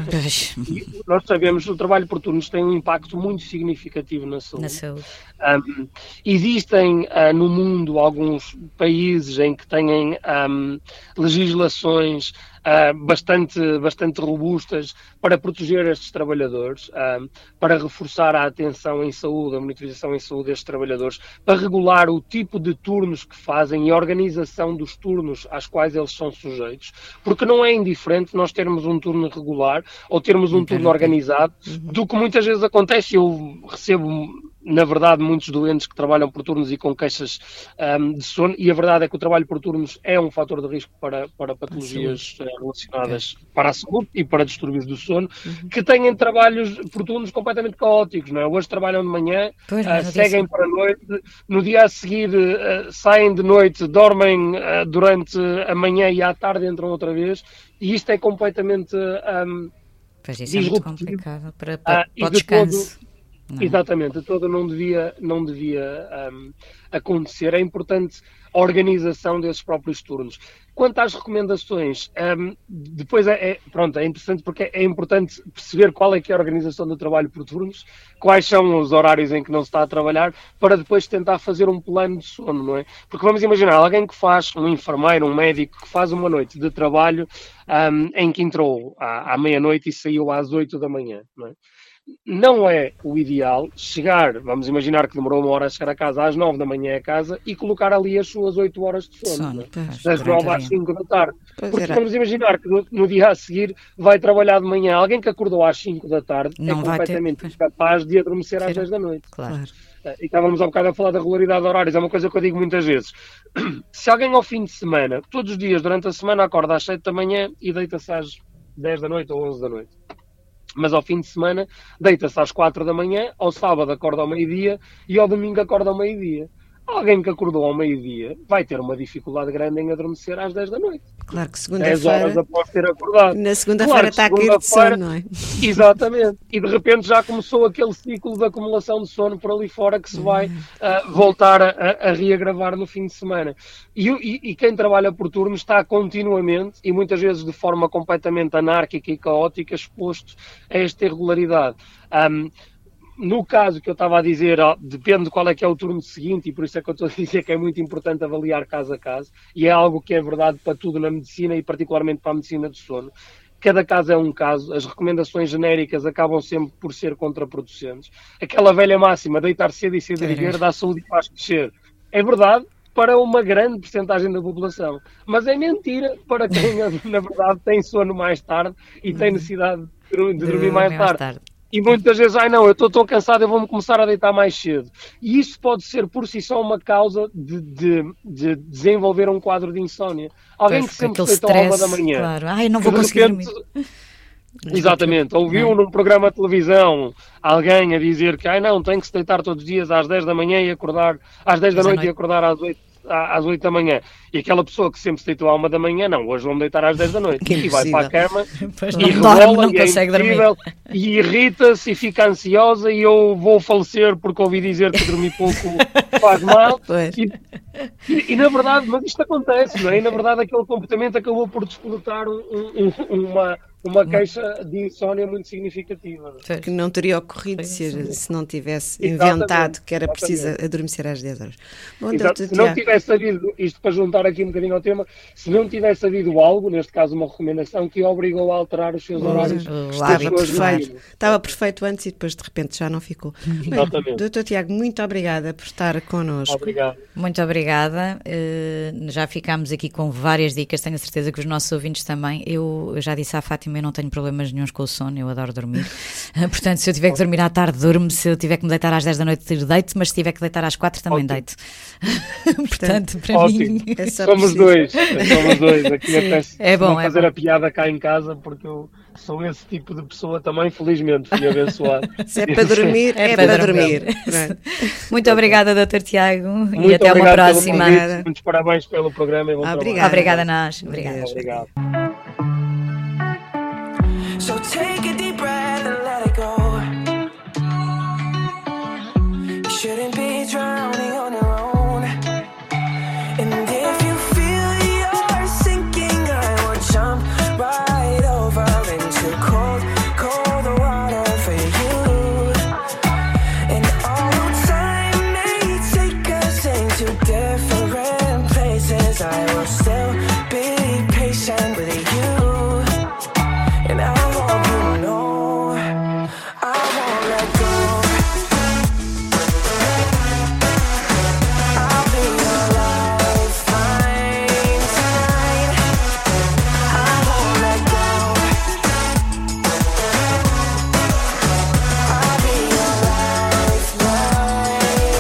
A: E nós sabemos que o trabalho por turnos tem um impacto muito significativo na saúde.
D: Na saúde.
A: Um, existem uh, no mundo alguns países em que têm um, legislações uh, bastante, bastante robustas para proteger estes trabalhadores, um, para reforçar a atenção em saúde, a monitorização em saúde destes trabalhadores, para regular o tipo de turnos que fazem e a organização dos turnos às quais eles são sujeitos, porque não é indiferente nós termos um turno regular ou termos um turno organizado, do que muitas vezes acontece. Eu recebo, na verdade, muitos doentes que trabalham por turnos e com queixas um, de sono, e a verdade é que o trabalho por turnos é um fator de risco para, para patologias uh, relacionadas é. para a saúde e para distúrbios do sono, uhum. que têm trabalhos por turnos completamente caóticos, não é? Hoje trabalham de manhã, pois, uh, seguem para a noite, no dia a seguir uh, saem de noite, dormem uh, durante a manhã e à tarde entram outra vez, e isto é completamente um,
D: pois isso é muito complicado para, para, uh, para o descanso.
A: Todo, Não. Exatamente, todo não devia, não devia um, acontecer. É importante a organização desses próprios turnos. Quanto às recomendações, um, depois é, é, pronto, é interessante porque é importante perceber qual é que é a organização do trabalho por turnos, quais são os horários em que não se está a trabalhar, para depois tentar fazer um plano de sono, não é? Porque vamos imaginar, alguém que faz, um enfermeiro, um médico, que faz uma noite de trabalho um, em que entrou à, à meia-noite e saiu às oito da manhã, não é? Não é o ideal chegar, vamos imaginar que demorou uma hora a chegar a casa às nove da manhã a casa e colocar ali as suas oito horas de sono, sono né? das nove às cinco da tarde. Pois Porque era. Vamos imaginar que no, no dia a seguir vai trabalhar de manhã. Alguém que acordou às cinco da tarde não é completamente incapaz de adormecer às dez da noite.
D: Claro.
A: E estávamos há bocado a falar da regularidade de horários, é uma coisa que eu digo muitas vezes. Se alguém ao fim de semana, todos os dias durante a semana, acorda às sete da manhã e deita-se às dez da noite ou onze da noite, mas ao fim de semana deita-se às quatro da manhã, ao sábado acorda ao meio-dia e ao domingo acorda ao meio-dia. Alguém que acordou ao meio-dia vai ter uma dificuldade grande em adormecer às dez da noite.
C: Claro que
A: dez horas
C: segunda-feira,
A: após ter acordado.
C: na segunda-feira
A: Claro que
C: está a cair de sono,
A: segunda-feira-
C: não é?
A: Exatamente. E de repente já começou aquele ciclo de acumulação de sono por ali fora que se vai uh, voltar a, a reagravar no fim de semana. E, e, e quem trabalha por turno está continuamente, e muitas vezes de forma completamente anárquica e caótica, exposto a esta irregularidade. Um, No caso que eu estava a dizer, ó, depende de qual é que é o turno seguinte, e por isso é que eu estou a dizer que é muito importante avaliar caso a caso, e é algo que é verdade para tudo na medicina e particularmente para a medicina do sono. Cada caso é um caso, as recomendações genéricas acabam sempre por ser contraproducentes. Aquela velha máxima, deitar cedo e cedo viver, dá saúde e faz crescer. É verdade para uma grande percentagem da população, mas é mentira para quem, na verdade, tem sono mais tarde e tem necessidade de, de dormir mais tarde. tarde. E muitas vezes, ai não, eu estou tão cansado, eu vou-me começar a deitar mais cedo. E isso pode ser por si só uma causa de, de, de desenvolver um quadro de insónia. Alguém
D: Pois,
A: que sempre
D: aquele
A: se deitou à uma da
D: stress,
A: manhã.
D: claro. Ai, não vou
A: que de
D: conseguir
A: repente-
D: dormir.
A: Exatamente. Ouviu num programa de televisão alguém a dizer que ai não, tem que se deitar todos os dias às dez da manhã e acordar às dez da
D: Dez da
A: noite
D: noite.
A: e acordar às oito às oito da manhã. E aquela pessoa que sempre se deitou à uma da manhã, não, hoje vou-me deitar às dez da noite.
C: Que
A: E vai para a cama
D: Pois
A: e
D: não
A: rebola,
D: dorme, não
A: e é
D: consegue dormir.
A: impossível, e irrita-se e fica ansiosa e eu vou falecer porque ouvi dizer que dormir pouco faz mal.
C: Pois.
A: E, e, e na verdade, mas isto acontece, não é? E na verdade aquele comportamento acabou por despolutar um, um, uma, uma queixa de insónia muito significativa.
D: Pois.
C: Que não teria ocorrido
D: Foi
C: se,
D: isso.
C: se não tivesse
A: Exatamente,
C: inventado que era preciso
A: exatamente.
C: adormecer às dez horas. Bom,
A: Exato.
C: doutor
A: Se não
C: Tiago,
A: tivesse havido, isto para juntar aqui um bocadinho ao tema, se não tivesse havido algo, neste caso uma recomendação, que obrigou a alterar os seus horários.
D: o
A: das
D: hábito,
A: pessoas
C: perfeito.
A: dormirem.
C: Estava perfeito antes e depois de repente já não ficou. Bem,
A: Exatamente.
C: doutor Tiago, muito obrigada por estar connosco.
A: Obrigado.
D: Muito obrigada. Uh, já ficámos aqui com várias dicas, tenho a certeza que os nossos ouvintes também. Eu, eu já disse à Fátima, eu não tenho problemas nenhuns com o sono, eu adoro dormir. Uh, portanto, se eu tiver que dormir à tarde, durmo. Se eu tiver que me deitar às dez da noite, deito, mas se tiver que deitar às quatro, também
A: Ótimo.
D: deito. Portanto, para
A: Ótimo.
D: mim...
C: É só
A: Somos
C: preciso.
A: dois, somos dois. Aqui até se
D: É bom,
A: vou
D: é
A: fazer
D: bom.
A: a piada cá em casa, porque eu sou esse tipo de pessoa também, felizmente, fui abençoado.
C: Se é para dormir, é,
D: É
C: para,
D: para
C: dormir.
D: dormir.
C: Pronto.
D: Muito obrigada, doutor Tiago, e
A: Muito
D: até uma
A: obrigado pelo
D: próxima.
A: convite, muitos parabéns pelo programa e bom
C: Obrigada.
D: Obrigada a nós. Obrigada.
C: Adeus.
A: trabalho. Obrigado.
B: So take a deep breath and let it go. You shouldn't be drowning on your own. And if you feel you're sinking, I will jump right over into cold, cold water for you. And although time may take us into different places, I will still be patient with you. And I hope you know I won't let go. I'll be your lifeline tonight. I won't let go. I'll be your lifeline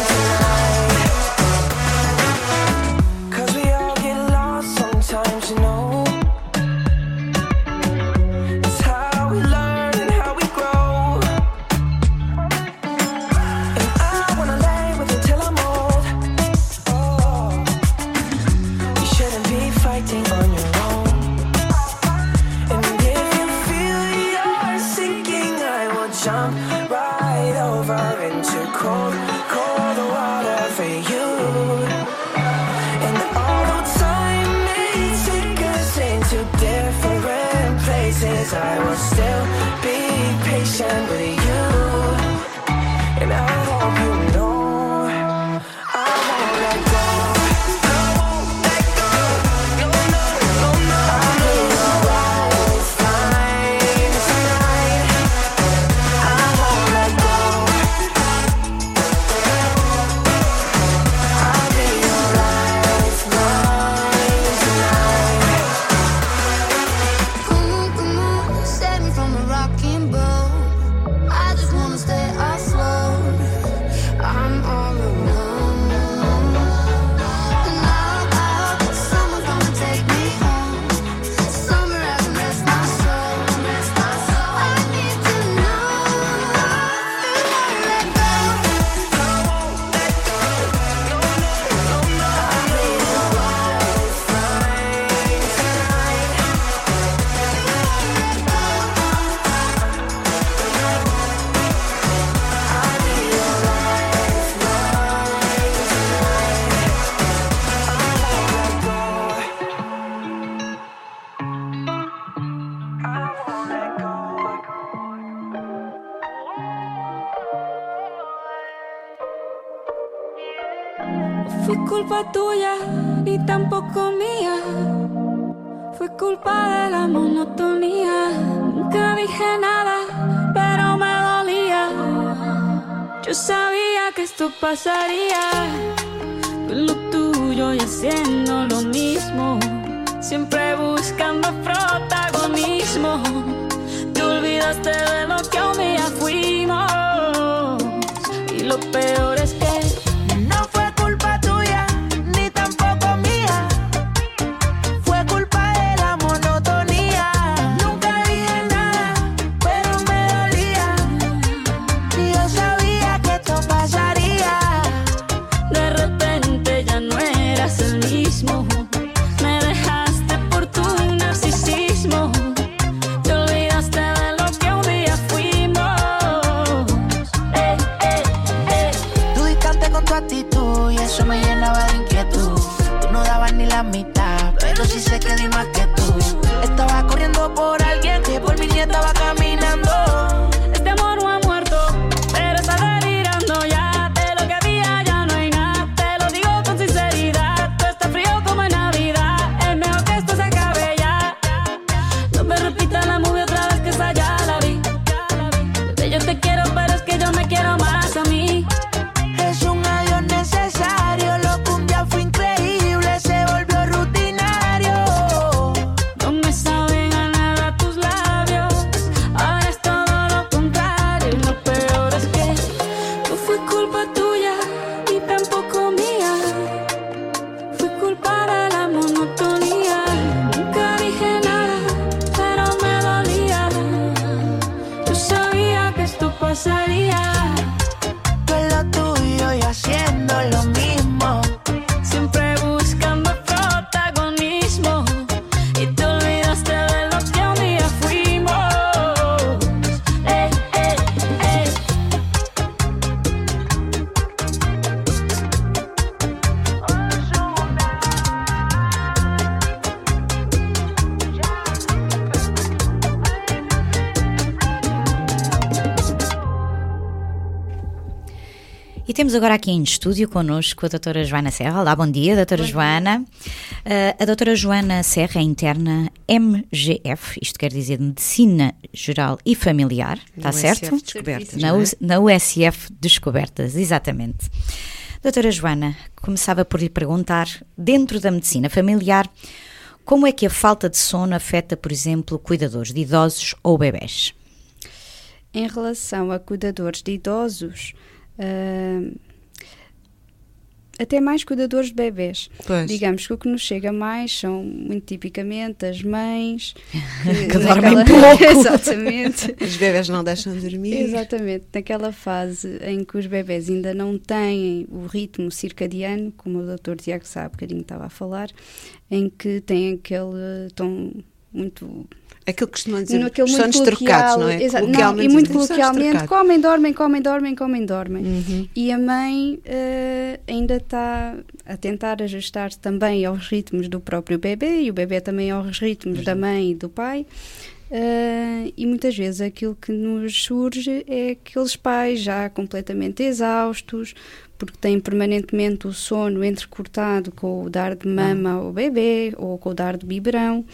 B: tonight. 'Cause we all get lost sometimes, you know. It's how we learn and how we grow. And I wanna lay with you till I'm old. Oh, you shouldn't be fighting on your own. And if you feel you're sinking, I will jump right over into cold, cold water for you. And although time may take us into different places, I will still be patient with you. And I hope you know I won't let go. I won't let go. No, no, no, no. I'll be your lifeline tonight. I won't let go. I'll be your lifeline tonight.
E: Como, como, save me from culpa tuya, ni tampoco mía. Fue culpa de la monotonía. Nunca dije nada, pero me dolía. Yo sabía que esto pasaría. Con lo tuyo y haciendo lo mismo, siempre buscando protagonismo. Te olvidaste de lo que un día fuimos. Y lo peor es que
B: no fue culpa tuya, ni tampoco mía. Fue culpa de la monotonía. Nunca dije nada, pero me dolía. Y yo sabía que esto pasaría.
E: de repente ya no eras el mismo. Me dejaste por tu narcisismo. Te olvidaste de lo que un día fuimos. Eh, eh, eh.
B: Tú distante con tu actitud y eso me llenaba de inquietud. Tú no dabas ni la mitad, pero sí sé que di más que tú. Estaba corriendo por alguien que por mí ni estaba caminando.
E: Este amor no ha muerto, pero está delirando ya. De lo que había ya no hay nada. Te lo digo con sinceridad. Tú estás frío como en Navidad. Es mejor que esto se acabe ya. No me repita la movie otra vez, que esa ya la vi. Bebé, yo te quiero, pero es que yo me quiero más a mí.
B: Es un adiós necesario, lo que un día fue increíble se volvió rutinario.
E: No me saben a nada tus labios. Ahora es todo lo contrario. Y lo peor es que no fue culpa tuya, ni tampoco mía. Fue culpa de la monotonía. Nunca dije nada, pero me dolía. Yo sabía que esto pasaría.
B: Tú en lo tuyo y haciendo lo mismo.
E: Siempre buscando protagonismo. Y te olvidaste de lo que un día fuimos. Eh, eh, eh.
D: E temos agora aqui em estúdio connosco a doutora Joana Serra. Olá, bom dia, doutora Joana. Uh, a doutora Joana Serra é interna M G F, isto quer dizer Medicina Geral e Familiar, está
C: No
D: certo?
C: U S F Descobertas,
D: Na,
C: não é?
D: U- na U S F Descobertas, exatamente. Doutora Joana, começava por lhe perguntar, dentro da medicina familiar, como é que a falta de sono afeta, por exemplo, cuidadores de idosos ou bebés?
F: Em relação a cuidadores de idosos, ah, até mais cuidadores de bebés.
C: Pois.
F: Digamos que o que nos chega mais são, muito tipicamente, as mães
D: Que dormem
F: naquela-
D: pouco.
F: Exatamente.
C: Os bebés não deixam dormir.
F: Exatamente, naquela fase em que os bebés ainda não têm o ritmo circadiano, como o doutor Tiago sabe, há bocadinho estava a falar, em que têm aquele tom muito...
C: Aquilo que costumam dizer,
F: naquele
C: os
F: muito
C: sonos trocados, não é?
F: exa- não,
C: Coloquialmente
F: e muito
C: dizem, sonos
F: coloquialmente,
C: trocados.
F: comem, dormem, comem, dormem, comem, dormem.
C: Uhum.
F: E a mãe eh, ainda está a tentar ajustar-se também aos ritmos do próprio bebê e o bebê também aos ritmos da mãe e do pai. Eh, e muitas vezes aquilo que nos surge é aqueles pais já completamente exaustos, porque têm permanentemente o sono entrecortado com o dar de mama ao bebê ou com o dar de biberão.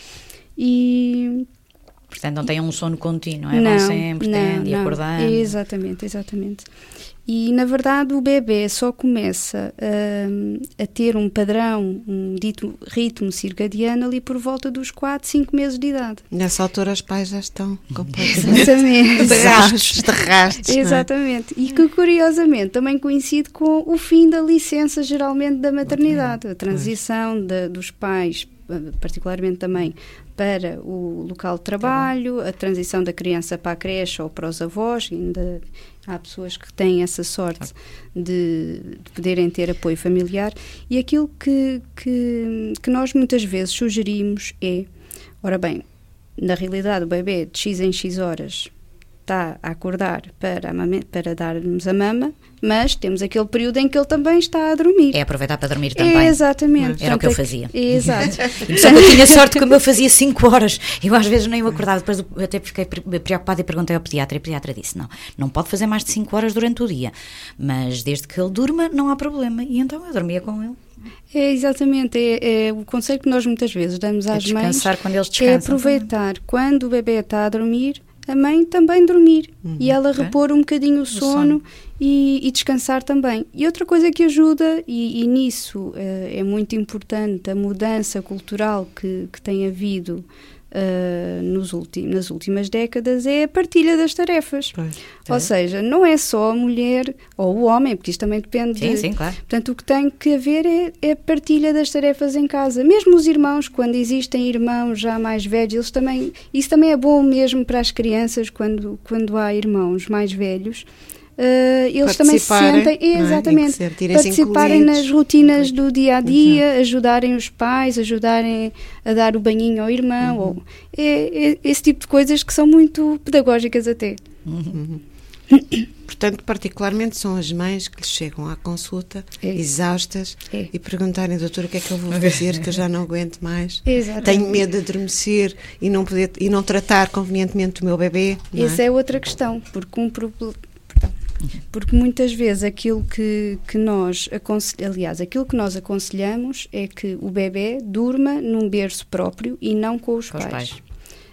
F: E
D: Portanto, não têm um sono contínuo, é? Vão sempre tendo e acordando.
F: Exatamente, exatamente. E, na verdade, o bebê só começa hum, a ter um padrão, um dito ritmo circadiano ali por volta dos quatro, cinco meses de idade.
C: Nessa altura os pais já estão completamente
F: Exatamente.
C: de rastos, de rastos. não é?
F: Exatamente. E que, curiosamente, também coincide com o fim da licença, geralmente, da maternidade. A transição de, dos pais, particularmente também, para o local de trabalho, a transição da criança para a creche ou para os avós. Ainda há pessoas que têm essa sorte de, de poderem ter apoio familiar. E aquilo que, que, que nós muitas vezes sugerimos é, ora bem, na realidade o bebê de X em X horas está a acordar para, a mame- para dar-nos a mama, mas temos aquele período em que ele também está a dormir.
D: É aproveitar para dormir também.
F: Exatamente.
D: Era o que eu
F: Portanto,
D: fazia.
F: Exato.
D: Só que eu tinha sorte como eu fazia cinco horas. Eu às vezes nem me acordava. Depois eu até fiquei pre- preocupada e perguntei ao pediatra. E o pediatra disse, não, não pode fazer mais de cinco horas durante o dia. Mas desde que ele durma não há problema. E então eu dormia com ele.
F: É exatamente, é, é o conselho que nós muitas vezes damos às
D: é
F: mães,
D: descansar quando eles descansam.
F: é aproveitar quando o bebê está a dormir, a mãe também dormir
C: Uhum,
F: e ela
D: ok.
F: repor um bocadinho o sono,
D: sono.
F: E, e descansar também. E outra coisa que ajuda, e, e nisso uh, é muito importante a mudança cultural que, que tem havido uh, nos ulti- nas últimas décadas, é a partilha das tarefas.
C: Pois.
F: Ou
D: É.
F: seja, não é só a mulher ou o homem, porque isto também depende
D: Sim,
F: de...
D: sim, claro.
F: Portanto, o que tem que haver é, é a partilha das tarefas em casa. Mesmo os irmãos, quando existem irmãos já mais velhos, eles também... Isso também é bom mesmo para as crianças, quando, quando há irmãos mais velhos. Uh, eles também se
C: Participarem,
F: sentem,
C: não é?
F: exatamente,
C: E sentirem-se
F: participarem
C: incluídos.
F: nas rotinas do dia a dia, ajudarem os pais, ajudarem a dar o banhinho ao irmão,
C: Uhum.
F: ou, é, é esse tipo de coisas que são muito pedagógicas até.
C: Portanto, particularmente são as mães que lhes chegam à consulta
F: É.
C: exaustas
F: É.
C: e perguntarem, doutor, o que é que eu vou fazer que eu já não aguento mais?
F: Exatamente.
C: Tenho medo de adormecer e não, poder, e não tratar convenientemente o meu bebê. Não
F: Essa é outra questão, porque um problema. Porque muitas vezes aquilo que, que nós aconselhamos, aliás, aquilo que nós aconselhamos é que o bebê durma num berço próprio e não com os
D: Com os
F: pais.
D: pais.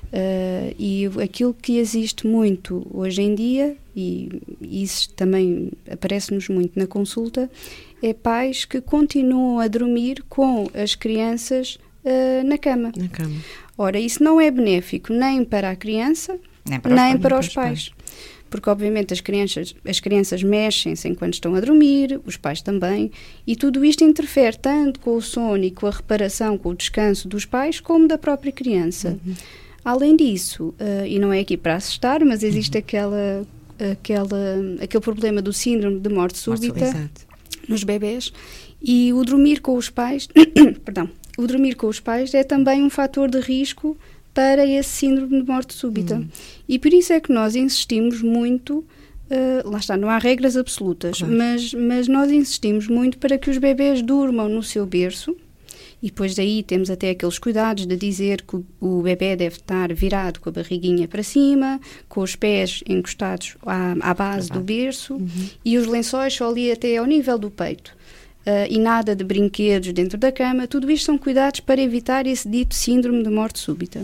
F: Uh, e aquilo que existe muito hoje em dia, e isso também aparece-nos muito na consulta, é pais que continuam a dormir com as crianças uh, na cama.
C: Na cama.
F: Ora, isso não é benéfico nem para a criança,
D: Nem para os
F: nem
D: pais.
F: para
C: nem
F: os
C: para os
F: pais. Porque, obviamente, as crianças, as crianças mexem-se enquanto estão a dormir, os pais também, e tudo isto interfere tanto com o sono e com a reparação, com o descanso dos pais, como da própria criança.
C: Uhum.
F: Além disso, uh, e não é aqui para assustar, mas existe
C: Uhum.
F: aquela, aquela, aquele problema do síndrome de morte súbita
C: Exato.
F: nos bebés, e o dormir com os pais, perdão, o dormir com os pais é também um fator de risco para esse síndrome de morte súbita.
C: Hum.
F: E por isso é que nós insistimos muito, uh, lá está, não há regras absolutas,
C: Claro.
F: mas, mas nós insistimos muito para que os bebés durmam no seu berço, e depois daí temos até aqueles cuidados de dizer que o, o bebé deve estar virado com a barriguinha para cima, com os pés encostados à, à base do berço,
C: Uhum.
F: e os lençóis só ali até ao nível do peito. Uh, e nada de brinquedos dentro da cama. Tudo isto são cuidados para evitar esse dito síndrome de morte súbita.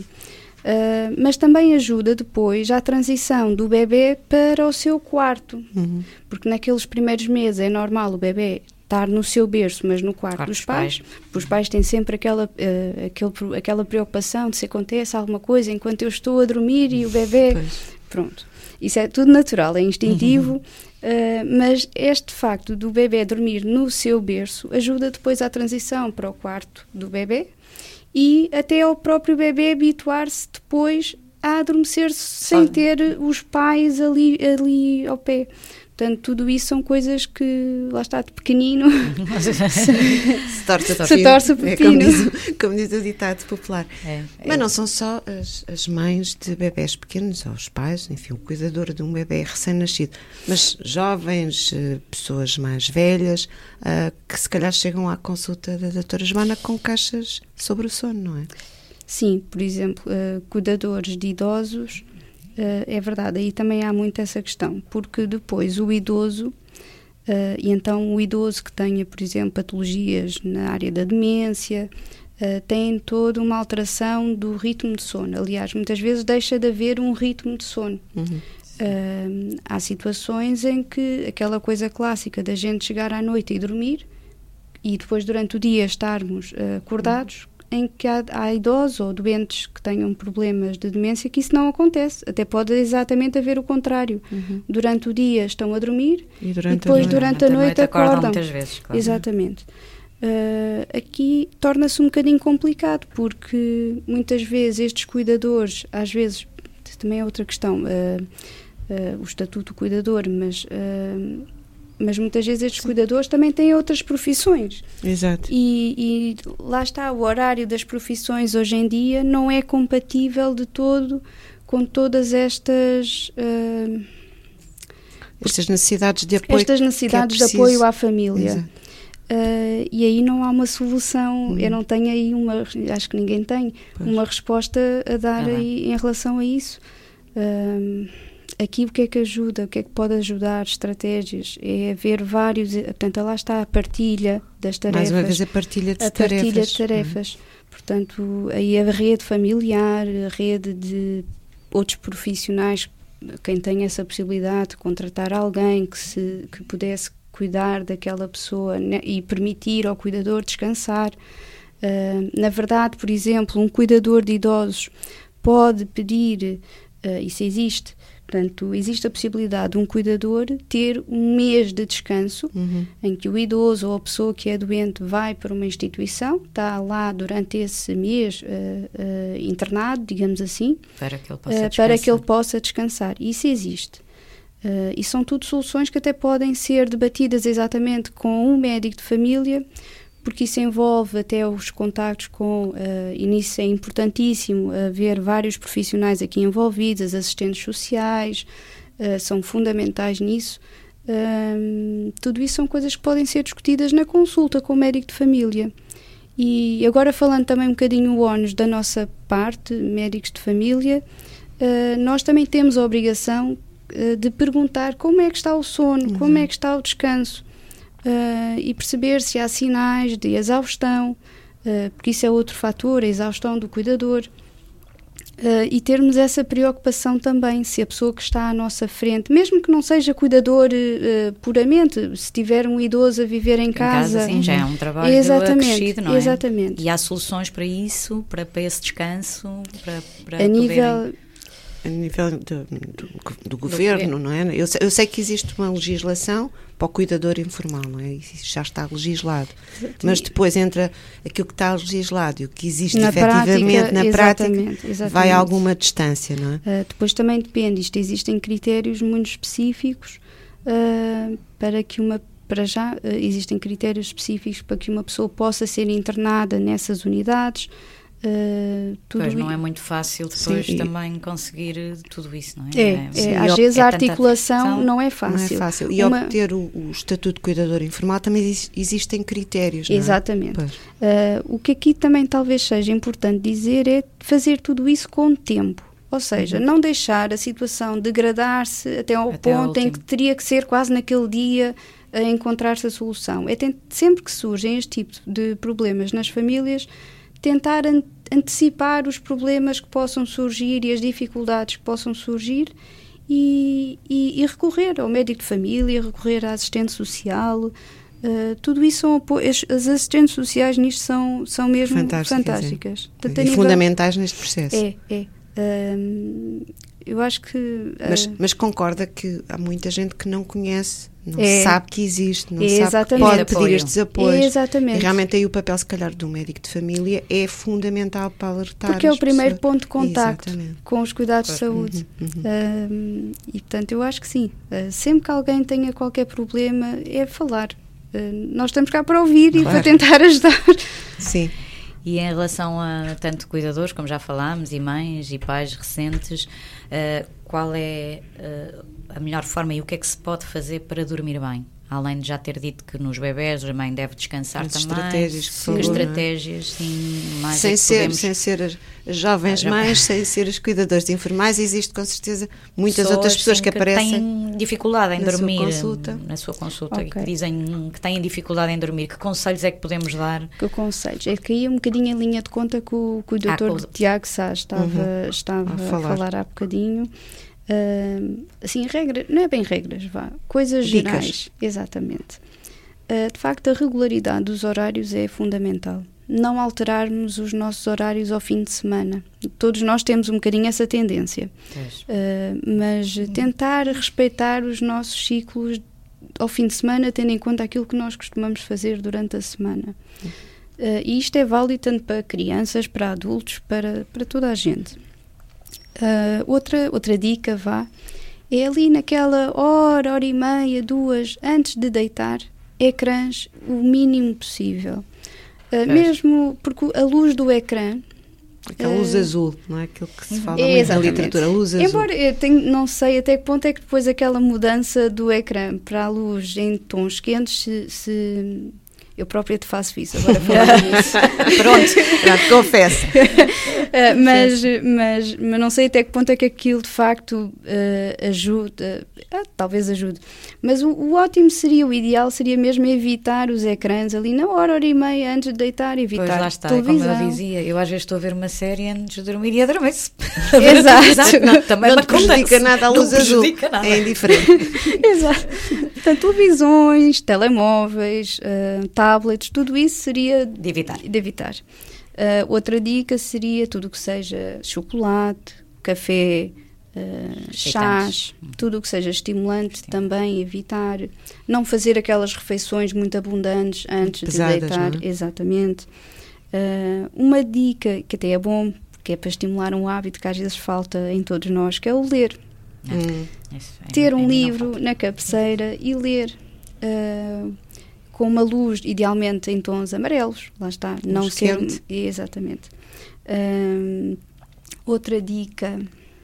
F: Uh, mas também ajuda depois à transição do bebê para o seu quarto,
C: Uhum.
F: porque naqueles primeiros meses é normal o bebê estar no seu berço, mas no quarto,
D: Quarto
F: dos
D: dos
F: pais.
D: pais.
F: Os pais têm sempre aquela, uh, aquele, aquela preocupação de se acontece alguma coisa enquanto eu estou a dormir e o bebê...
C: Pois.
F: Pronto. Isso é tudo natural, é instintivo, uh, mas este facto do bebê dormir no seu berço ajuda depois à transição para o quarto do bebê e até ao próprio bebê habituar-se depois a adormecer sem ter os pais ali, ali ao pé. Portanto, tudo isso são coisas que, lá está, de pequenino,
C: Se torce o
F: Se
C: pepino.
F: torce o
C: É como,
F: pepino.
C: diz, o- como diz o ditado popular.
D: É,
C: Mas não são só as, as mães de bebés pequenos, ou os pais, enfim, o cuidador de um bebê recém-nascido, mas jovens, eh, pessoas mais velhas, ah, que se calhar chegam à consulta da doutora Joana com caixas sobre o sono, não é?
F: sim, por exemplo, uh, cuidadores de idosos, uh, é verdade, aí também há muito essa questão, porque depois o idoso, uh, e então o idoso que tenha, por exemplo, patologias na área da demência, uh, tem toda uma alteração do ritmo de sono. Aliás, muitas vezes deixa de haver um ritmo de sono.
C: Uhum.
F: Uh, há situações em que aquela coisa clássica da gente chegar à noite e dormir e depois durante o dia estarmos uh, acordados, em que há, há idosos ou doentes que tenham problemas de demência que isso não acontece. Até pode exatamente haver o contrário.
C: Uhum.
F: Durante o dia estão a dormir
C: E
F: e
C: durante
F: depois
C: a noite.
F: durante a noite
D: acordam
F: acordam.
D: muitas vezes, claro.
F: Exatamente. Uh, aqui torna-se um bocadinho complicado porque muitas vezes estes cuidadores, às vezes, também é outra questão, uh, uh, o estatuto do cuidador, mas, uh, mas muitas vezes estes cuidadores também têm outras profissões.
C: Exato.
F: E, e lá está, o horário das profissões hoje em dia não é compatível de todo com todas estas, uh,
C: Estas necessidades de apoio.
F: estas necessidades
C: que é
F: de apoio
C: preciso.
F: à família.
C: Exato.
F: Uh, e aí não há uma solução,
C: Hum.
F: eu não tenho aí uma, acho que ninguém tem,
C: Pois.
F: uma resposta a dar
D: Ah, bem.
F: aí em relação a isso. Uh, aqui o que é que ajuda, o que é que pode ajudar, estratégias, é haver vários, portanto, lá está a partilha das tarefas.
C: Mais uma vez a partilha de
F: a
C: tarefas.
F: partilha de tarefas. Uhum. Portanto, aí a rede familiar, a rede de outros profissionais, quem tem essa possibilidade de contratar alguém que, se, que pudesse cuidar daquela pessoa, né, e permitir ao cuidador descansar. Uh, na verdade, por exemplo, um cuidador de idosos pode pedir, uh, isso existe, portanto, existe a possibilidade de um cuidador ter um mês de descanso, uhum. em que o idoso ou a pessoa que é doente vai para uma instituição, está lá durante esse mês uh, uh, internado, digamos assim,
D: para que ele possa
F: uh,
D: descansar.
F: para que ele possa descansar. Isso existe. Uh, e são tudo soluções que até podem ser debatidas exatamente com um médico de família, porque isso envolve até os contactos com, uh, e nisso é importantíssimo haver vários profissionais aqui envolvidos, assistentes sociais, uh, são fundamentais nisso. Uh, tudo isso são coisas que podem ser discutidas na consulta com o médico de família. E agora falando também um bocadinho o ónus da nossa parte, médicos de família, uh, nós também temos a obrigação uh, de perguntar como é que está o sono, uhum. como é que está o descanso. Uh, e perceber se há sinais de exaustão, uh, porque isso é outro fator, a exaustão do cuidador, uh, e termos essa preocupação também, se a pessoa que está à nossa frente, mesmo que não seja cuidador uh, puramente, se tiver um idoso a viver em, em casa,
D: casa sim, já é um trabalho acrescido, não é?
F: Exatamente.
D: E há soluções para isso, para, para esse descanso, para, para
F: a
D: poderem...
F: nível
C: a nível do, do, do governo, não é? Eu, eu sei que existe uma legislação para o cuidador informal, não é? Isso já está legislado. Mas depois entra aquilo que está legislado e o que existe
F: na
C: efetivamente
F: prática,
C: na
F: exatamente,
C: prática,
F: exatamente.
C: vai a alguma distância, não é?
F: Uh, depois também depende, isto existem critérios muito específicos uh, para que uma, para já, uh, existem critérios específicos para que uma pessoa possa ser internada nessas unidades. Uh, tudo
D: pois não é muito fácil depois
C: Sim,
D: também conseguir tudo isso, não é?
F: É,
D: é,
F: é, às vezes
D: é
F: a articulação não é fácil.
C: Não é fácil. E
F: Uma...
C: obter o, o estatuto de cuidador informal também existe, existem critérios, não é?
F: Exatamente. Uh, o que aqui também talvez seja importante dizer é fazer tudo isso com tempo. Ou seja, uhum. não deixar a situação degradar-se até ao até ponto em que teria que ser quase naquele dia a encontrar-se a solução. É tent- sempre que surgem este tipo de problemas nas famílias, tentar an- antecipar os problemas que possam surgir e as dificuldades que possam surgir e, e, e recorrer ao médico de família, recorrer à assistente social. Uh, tudo isso são apo- as, as assistentes sociais nisto são, são mesmo fantásticas, fantásticas.
C: Portanto, e nível, fundamentais neste processo.
F: É, é. Uh, eu acho que... Uh,
C: mas, mas concorda que há muita gente que não conhece, não
F: é,
C: sabe que existe, não
F: é,
C: sabe que pode pedir estes apoios.
F: É, exatamente.
C: E realmente aí o papel, se calhar, do médico de família é fundamental para alertar.
F: Porque é o primeiro
C: pessoas.
F: ponto de contacto
C: Exatamente.
F: com os cuidados de saúde. Uhum, uhum. Uh, e, portanto, eu acho que sim. Uh, sempre que alguém tenha qualquer problema, é falar. Uh, nós estamos cá para ouvir claro. E para tentar ajudar.
C: Sim.
D: E em relação a tanto cuidadores, como já falámos, e mães e pais recentes, uh, qual é uh, a melhor forma e o que é que se pode fazer para dormir bem? Além de já ter dito que nos bebés a mãe deve descansar
C: as
D: também.
C: Estratégias que
D: sim, estratégias, sim, mais
C: sem,
D: é
C: ser,
D: podemos...
C: sem ser as, as jovens mães, sem ser os cuidadores informais, existe com certeza muitas
D: pessoas,
C: outras pessoas
D: sim,
C: que,
D: que
C: aparecem
D: têm dificuldade em
C: na
D: dormir
C: sua consulta.
D: na sua consulta
F: okay.
D: e que dizem que têm dificuldade em dormir. Que conselhos é que podemos dar?
F: Que conselhos? É que aí um bocadinho em linha de conta que o, que o doutor ah, Tiago Sá estava, uhum. estava a, falar. a falar há bocadinho. Uh, assim, regras, não é bem regras, vá, coisas
C: Dicas.
F: Gerais, exatamente. Uh, de facto, a regularidade dos horários é fundamental. Não alterarmos os nossos horários ao fim de semana. Todos nós temos um bocadinho essa tendência. Uh, mas tentar respeitar os nossos ciclos ao fim de semana, tendo em conta aquilo que nós costumamos fazer durante a semana. Uh, e isto é válido tanto para crianças, para adultos, para, para toda a gente. Uh, outra, outra dica, vá, é ali naquela hora, hora e meia, duas, antes de deitar, ecrãs o mínimo possível. Uh, mesmo porque a luz do ecrã...
C: Aquela luz uh, azul, não é? Aquilo que se fala
F: é,
C: muito na literatura, a luz azul.
F: Embora eu tenho, não sei até que ponto é que depois aquela mudança do ecrã para a luz em tons quentes se... se Eu própria te faço isso, agora falando nisso.
C: Pronto, pronto, confesso.
F: Uh, mas, mas, mas não sei até que ponto é que aquilo de facto uh, ajuda, uh, talvez ajude, mas o, o ótimo seria, o ideal seria mesmo evitar os ecrãs ali na hora, hora e meia antes de deitar, evitar
D: Pois lá está,
F: televisão.
D: como eu dizia, eu às vezes estou a ver uma série antes de dormir e adormeço.
F: Exato.
D: Não, também
C: Não
D: me
C: te prejudica
D: acontece.
C: nada a luz
D: Não
C: azul,
D: prejudica nada.
C: é indiferente.
F: Exato. Portanto, televisões, telemóveis, uh, tablets, tudo isso seria
D: De evitar.
F: de evitar. Uh, outra dica seria tudo o que seja chocolate, café, uh, chás, tudo o que seja estimulante também evitar. Não fazer aquelas refeições muito abundantes antes
C: Pesadas,
F: de deitar.
C: não é?
F: Exatamente. Uh, uma dica que até é bom, que é para estimular um hábito que às vezes falta em todos nós, que é o ler.
C: Hum.
D: Isso, é,
F: Ter um
D: ainda não
F: livro
D: falta.
F: na cabeceira e ler. Uh, com uma luz, idealmente em tons amarelos, lá está, não
C: Luz
F: ser...
C: quente.
F: Exatamente. Hum, outra dica,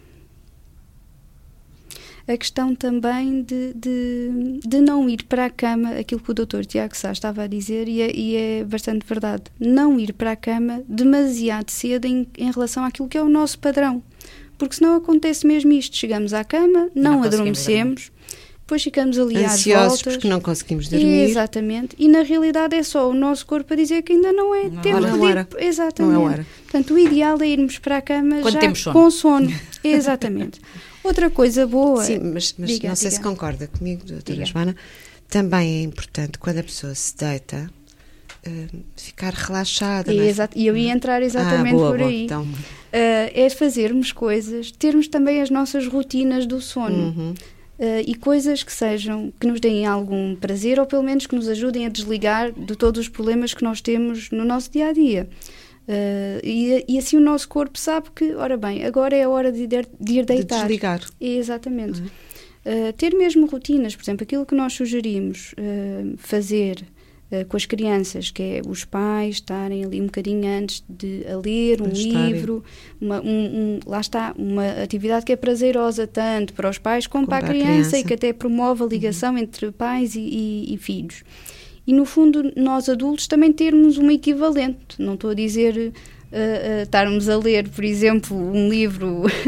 F: a questão também de, de, de não ir para a cama, aquilo que o doutor Tiago Sá estava a dizer, e é, e é bastante verdade, não ir para a cama demasiado cedo em, em relação àquilo que é o nosso padrão, porque senão acontece mesmo isto, chegamos à cama, não,
D: não conseguimos
F: adormecemos, depois ficamos ali às
C: Ansiosos
F: voltas.
C: porque não conseguimos dormir.
F: Exatamente. E na realidade é só o nosso corpo a dizer que ainda não é
D: Não é
F: tempo
C: hora.
F: de
C: Não é
F: ir.
C: hora.
F: Exatamente.
C: Não é hora.
F: Portanto, o ideal é irmos para a cama
D: Quando
F: já
D: temos sono.
F: com sono. Exatamente. Outra coisa boa...
C: Sim, mas, mas
F: Diga,
C: não sei
F: diga.
C: se concorda comigo, doutora
F: Diga.
C: Joana, também é importante quando a pessoa se deita uh, ficar relaxada. não é?
F: Exato. E eu ia entrar exatamente
C: ah, boa,
F: por
C: boa.
F: aí.
C: Então,
F: Uh, é fazermos coisas, termos também as nossas rotinas do sono.
C: uhum.
F: Uh, e coisas que sejam, que nos deem algum prazer ou pelo menos que nos ajudem a desligar de todos os problemas que nós temos no nosso dia-a-dia. Uh, e, e assim o nosso corpo sabe que, ora bem, agora é a hora de ir, de ir
C: de
F: deitar.
C: desligar.
F: Exatamente. Uh, ter mesmo rotinas, por exemplo, aquilo que nós sugerimos uh, fazer uh, com as crianças, que é os pais estarem ali um bocadinho antes de a ler um
C: Para estarem.
F: livro, uma, um, um, lá está, uma atividade que é prazerosa tanto para os pais como,
C: Como
F: para a
C: para a
F: criança,
C: criança.
F: e que até promove a ligação entre pais e, e, e filhos. E no fundo, nós adultos também termos uma equivalente, não estou a dizer... Uh, uh, estarmos a ler, por exemplo, um livro uh,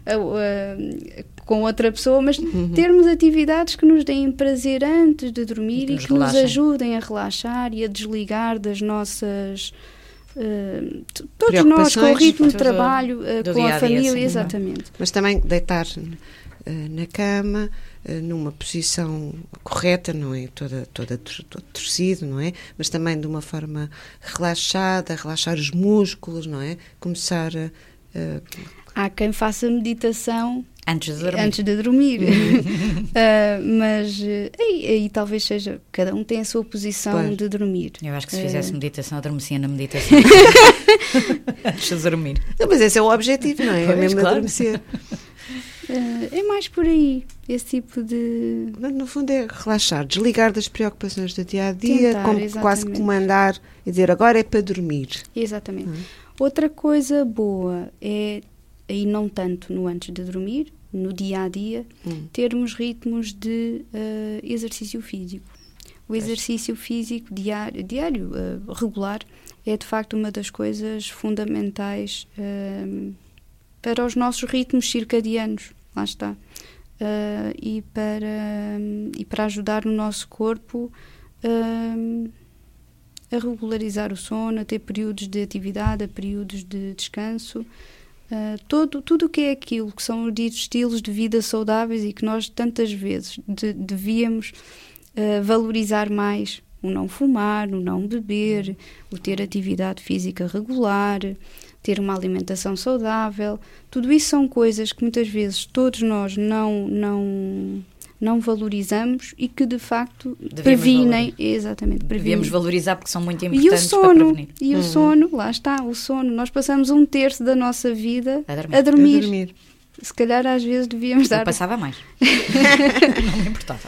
F: uh, com outra pessoa, mas
C: Uhum.
F: termos atividades que nos deem prazer antes de dormir
D: Que
F: e
D: nos
F: que nos
D: relaxem.
F: ajudem a relaxar e a desligar das nossas... Uh, t- todos nós, com o
C: Preocupações.
F: ritmo de
D: Do-
F: trabalho, uh,
D: do
F: com
D: dia a
F: a
D: dia,
F: família,
D: sim.
F: exatamente.
C: Mas também deitar uh, na cama, uh, numa posição correta, não é? Toda, toda, tor- todo torcido, não é? Mas também de uma forma relaxada, relaxar os músculos, não é? Começar a... a-
F: Há quem faça meditação
D: Antes de dormir.
F: antes de dormir. Uh, mas uh, aí, aí talvez seja, cada um tem a sua posição
C: Pois.
F: de dormir.
D: Eu acho que se
F: Uh,
D: fizesse meditação, adormecia na meditação. Antes de dormir.
C: Não, mas esse é o objetivo, não é? É
D: Pois,
C: mesmo
D: claro.
C: adormecer.
F: Uh, é mais por aí, esse tipo de...
C: Portanto, no fundo é relaxar, desligar das preocupações do dia-a-dia,
F: Tentar,
C: como
F: exatamente.
C: quase comandar e dizer agora é para dormir.
F: Exatamente. Outra coisa boa é, aí não tanto no antes de dormir, no dia-a-dia,
C: Hum.
F: termos ritmos de uh, exercício físico. O exercício físico diário, diário uh, regular, é de facto uma das coisas fundamentais um, para os nossos ritmos circadianos, lá está. Uh, e, para, um, e para ajudar o nosso corpo um, a regularizar o sono, a ter períodos de atividade, a períodos de descanso. Uh, todo, tudo o que é aquilo que são os ditos estilos de vida saudáveis e que nós tantas vezes de, devíamos uh, valorizar mais: o não fumar, o não beber, o ter atividade física regular, ter uma alimentação saudável. Tudo isso são coisas que muitas vezes todos nós não, não, não valorizamos e que de facto
D: Devíamos
F: previnem. Exatamente, previnem.
D: Devíamos valorizar porque são muito
F: E o
D: importantes para
F: sono,
D: prevenir.
F: e o sono, lá está, o sono. Nós passamos um terço da nossa vida
D: A dormir.
F: a dormir.
C: A dormir.
F: Se calhar às vezes devíamos
D: Eu
F: dar...
D: passava mais. Não me importava.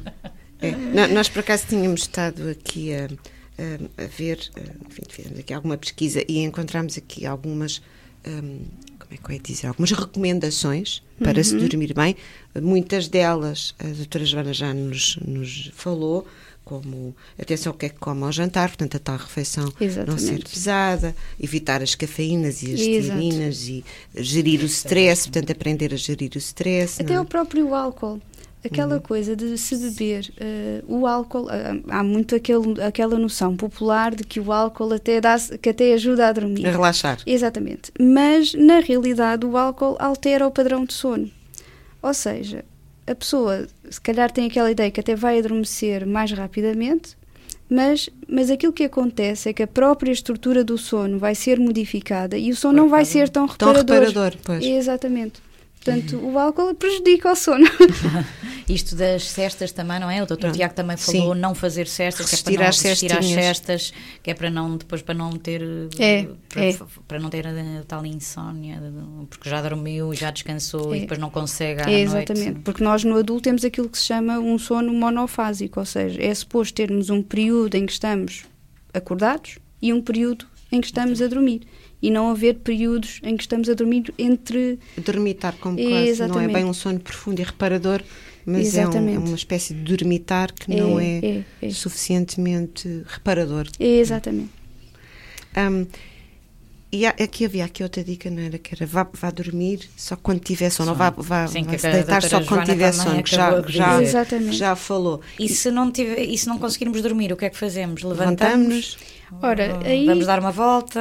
C: É. No- Nós, por acaso, tínhamos estado aqui a, a, a ver, a- enfim, fizemos aqui alguma pesquisa e encontramos aqui algumas, hum, como é que eu ia dizer, algumas recomendações para
F: Uhum.
C: se dormir bem. Muitas delas a doutora Joana já nos, nos falou, como atenção ao que é que come ao jantar, portanto a tal refeição não
F: Exatamente.
C: ser pesada, evitar as cafeínas e as
F: Exato.
C: tianinas e gerir o stress, portanto aprender a gerir o stress.
F: Até
C: não é?
F: o próprio álcool. Aquela
C: Uhum.
F: coisa de se beber uh, o álcool, uh, há muito aquele, aquela noção popular de que o álcool até, dá, que até ajuda a dormir.
C: A relaxar.
F: Exatamente. Mas, na realidade, o álcool altera o padrão de sono. Ou seja, a pessoa, se calhar, tem aquela ideia que até vai adormecer mais rapidamente, mas, mas aquilo que acontece é que a própria estrutura do sono vai ser modificada e o sono não vai ser tão
C: Tão
F: reparador.
C: reparador, pois.
F: Exatamente. Portanto, o álcool prejudica o sono.
D: Isto das cestas também, não é? O doutor
C: Pronto.
D: Tiago também falou
C: Sim.
D: não fazer cestas, que é
C: Resistir
D: para não
C: às
D: resistir às
C: cestinhas.
D: cestas, que é para não, depois para não ter,
F: É,
D: para,
F: é.
D: para não ter a, tal insónia, porque já dormiu, já descansou
F: É.
D: e depois não consegue à
F: É,
D: noite.
F: exatamente, porque nós no adulto temos aquilo que se chama um sono monofásico, ou seja, é suposto termos um período em que estamos acordados e um período em que estamos a dormir. E não haver períodos em que estamos a dormir entre...
C: Dormitar como quase,
F: Exatamente.
C: não é bem um sono profundo e reparador, mas é, um-
F: Exatamente.
C: é uma espécie de dormitar que não é,
F: é, é.
C: suficientemente reparador.
F: É, exatamente.
C: Hum, e há- aqui havia aqui outra dica, não era? Que era vá, vá dormir só quando tiver sono, ou vá, vá,
D: Sim,
C: vá
D: que
C: se
D: a
C: deitar
D: doutora
C: só quando
D: Joana
C: tiver
D: também
C: sono, que
D: acabou
C: já,
D: de
C: já,
D: dizer.
F: Exatamente.
C: já falou.
D: E se não, tiver, e se não conseguirmos dormir, o que é que fazemos? Levantamos?
C: Levantamos-nos,
F: Ora, aí
D: Vamos dar uma volta?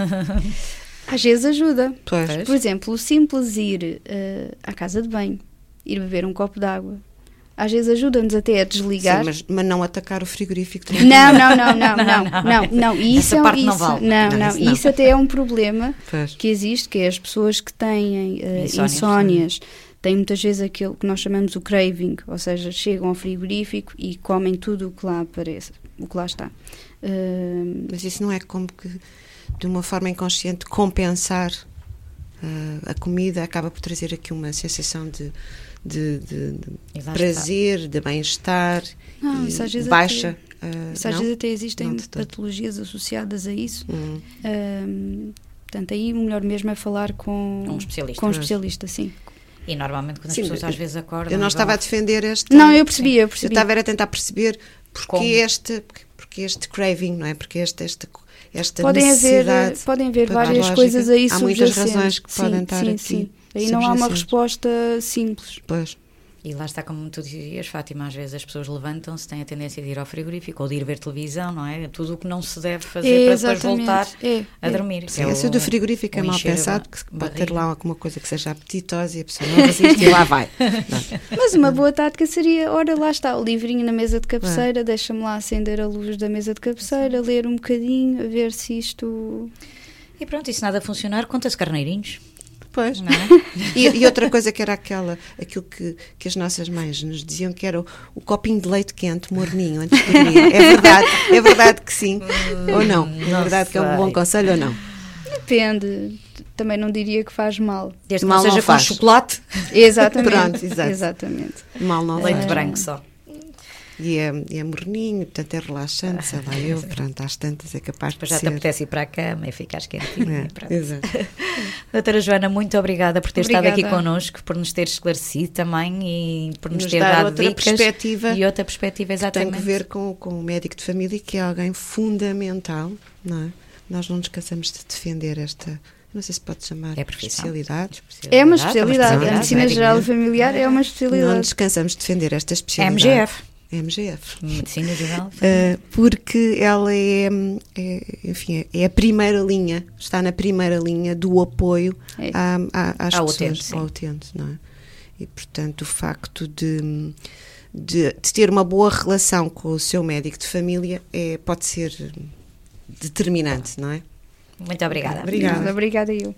F: às vezes ajuda.
C: pois,
D: Pois.
F: Por exemplo, o simples ir eh, à casa de banho, ir beber um copo de água, às vezes ajuda-nos até a desligar.
C: sim, mas, mas não atacar o frigorífico.
F: Não, não, não, não, não, não, não, e isso
D: Essa
F: é um-
D: parte não
F: isso-
D: vale.
F: Não,
C: Não,
F: não,
C: isso não.
F: isso até é um problema
C: Pois.
F: que existe, que é as pessoas que têm eh,
D: Insónias.
F: insónias, têm muitas vezes aquilo que nós chamamos o craving, ou seja, chegam ao frigorífico e comem tudo o que lá aparece, o que lá está. Eh,
C: Mas isso não é como que, de uma forma inconsciente, compensar ah, a comida, acaba por trazer aqui uma sensação de, de, de- de
D: E lá
C: prazer, de bem-estar,
F: Não,
C: e
F: isso às vezes
C: baixa. ah,
F: isso às
C: não?
F: vezes até existem
C: Não de todo.
F: patologias associadas a isso.
C: Hum.
F: Eh, portanto, aí o melhor mesmo é falar com,
D: Com um especialista.
F: com um especialista, sim.
D: E normalmente quando as
C: Sim,
D: pessoas
C: eu-
D: às vezes acordam...
C: Eu não
D: e
C: estava a
D: vão-
C: defender este.
F: Não, eu percebi, eu
C: Eu
F: percebi.
C: estava era a tentar perceber porque
D: Como?
C: este, porque, porque este craving, não é? Porque este, esta, esta
F: Podem haver,
C: necessidade.
F: podem haver
C: para dar
F: várias
C: lógica.
F: coisas aí
C: Há muitas
F: subjacentes.
C: razões que
F: Sim,
C: podem estar
F: sim,
C: aqui
F: sim. Aí não há uma
C: subjacentes.
F: resposta simples.
C: Pois.
D: E lá está, como tu dizias, Fátima, às vezes as pessoas levantam-se, têm a tendência de ir ao frigorífico ou de ir ver televisão, não é? Tudo o que não se deve fazer para depois voltar
F: É,
D: a
F: é.
D: dormir.
C: Sim,
D: É
C: esse
D: o-
C: do frigorífico é
D: o
C: mal
F: um
D: encher a
C: pensado,
D: ba-
C: que pode ter
D: barriga.
C: lá alguma coisa que seja apetitosa e a pessoa não resiste e lá vai. Não.
F: Mas uma boa tática seria, ora, lá está, o livrinho na mesa de cabeceira, deixa-me lá acender a luz da mesa de cabeceira, ler um bocadinho, a ver se isto...
D: E pronto, e se nada funcionar, conta-se carneirinhos,
C: Pois.
D: não é?
C: E, e outra coisa que era aquela, aquilo que, que as nossas mães nos diziam, que era o, o copinho de leite quente, morninho, antes de dormir. É verdade, é verdade que sim. Ou não? É
D: não
C: verdade que é um
D: sei.
C: bom conselho ou não?
F: Depende, também não diria que faz mal.
D: Desde que
C: Mal
D: não
C: não
D: seja com
C: faz.
D: chocolate,
F: Exatamente.
C: Pronto, exato.
F: Exatamente.
C: Mal não
D: leite
C: faz.
D: branco só.
C: E é, e é morninho, portanto é relaxante, sei lá, eu, pronto, às tantas é capaz
D: Depois
C: de
D: já te
C: ser.
D: apetece ir para a cama e ficares quentinha.
C: É,
D: pronto.
C: exato.
D: Doutora Joana, muito obrigada por ter estado aqui
F: Obrigada.
D: connosco, por nos ter esclarecido também e por nos,
C: Nos
D: ter
C: dar
D: dado
C: outra
D: dicas
C: perspectiva
D: e outra perspectiva,
C: Tem
D: exatamente.
C: que ver com, com o médico de família, que é alguém fundamental, não é? Nós não nos cansamos de defender esta, não sei se pode chamar
D: É profissão.
C: especialidade.
F: É uma especialidade. A
D: especialidade,
F: medicina
D: médico.
F: geral e familiar é uma
C: Não
F: especialidade.
C: nos cansamos de defender esta especialidade.
D: M G F,
C: M G F.
D: Medicina Geral.
C: Uh, porque ela é, é, enfim, é a primeira linha, está na primeira linha do apoio
F: É.
C: à, à, às
D: Ao
C: pessoas,
D: utente, sim.
C: ao utente, não é? E, portanto, o facto de, de, de ter uma boa relação com o seu médico de família é, pode ser determinante, não é?
D: Muito obrigada.
C: Obrigada.
F: Nada, Obrigada eu.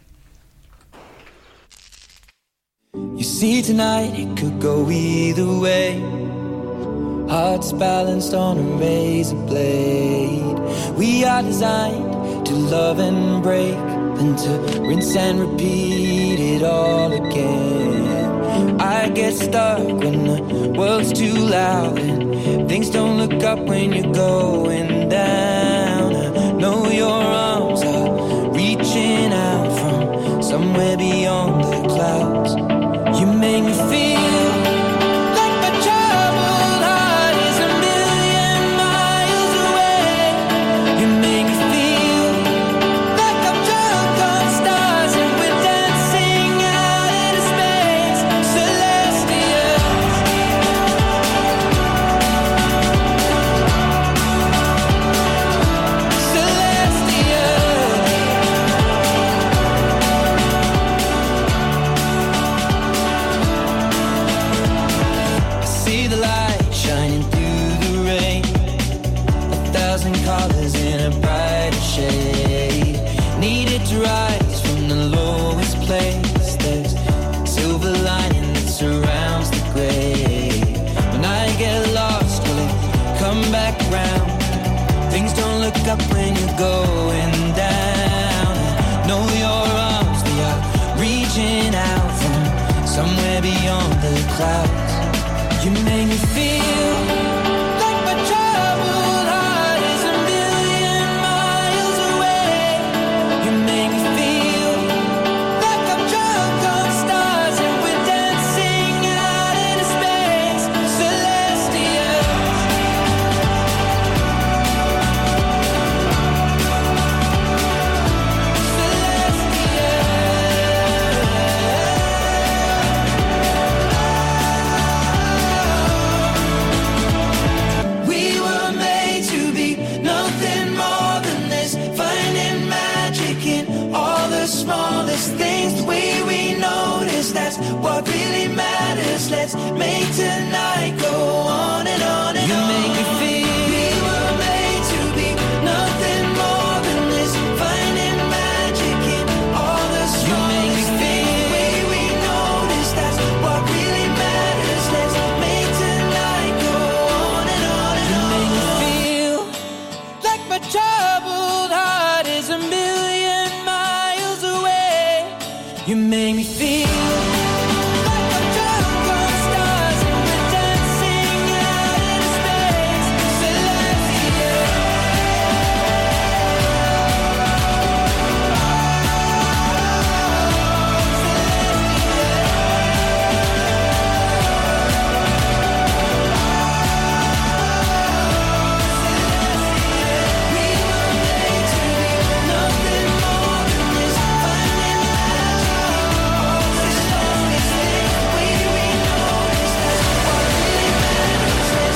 B: You see, tonight it could go either way. Hearts balanced on a razor blade. We are designed to love and break, then to rinse and repeat it all again. I get stuck when the world's too loud and things don't look up when you're going down. I know your arms are reaching out from somewhere beyond the clouds. You make me feel like my troubled heart is a million
G: clouds rise from the lowest place. There's silver lining that surrounds the grey. When I get lost, will it come back round? Things don't look up when you're going down. Know your arms, they are reaching out from somewhere beyond the clouds. You make me feel like my troubled heart is a million miles away. You make me feel like I'm drunk on stars and we're dancing out into space. Celestial. We were made to be nothing more than this, finding magic in all the smallest things. The way we notice, that's what really matters. Let's make tonight go on and on and on. You make me feel we were made to be nothing more than this, finding magic in all the smallest things. The way we notice, that's what really matters. Let's make tonight go on and on and on. You make me feel like my troubled heart is a million miles away. You make me feel like I'm drunk on stars and we're dancing out into space. Celestial. We were made to be nothing more than this, finding magic in all the smallest things. The way we notice, that's what really matters. Let's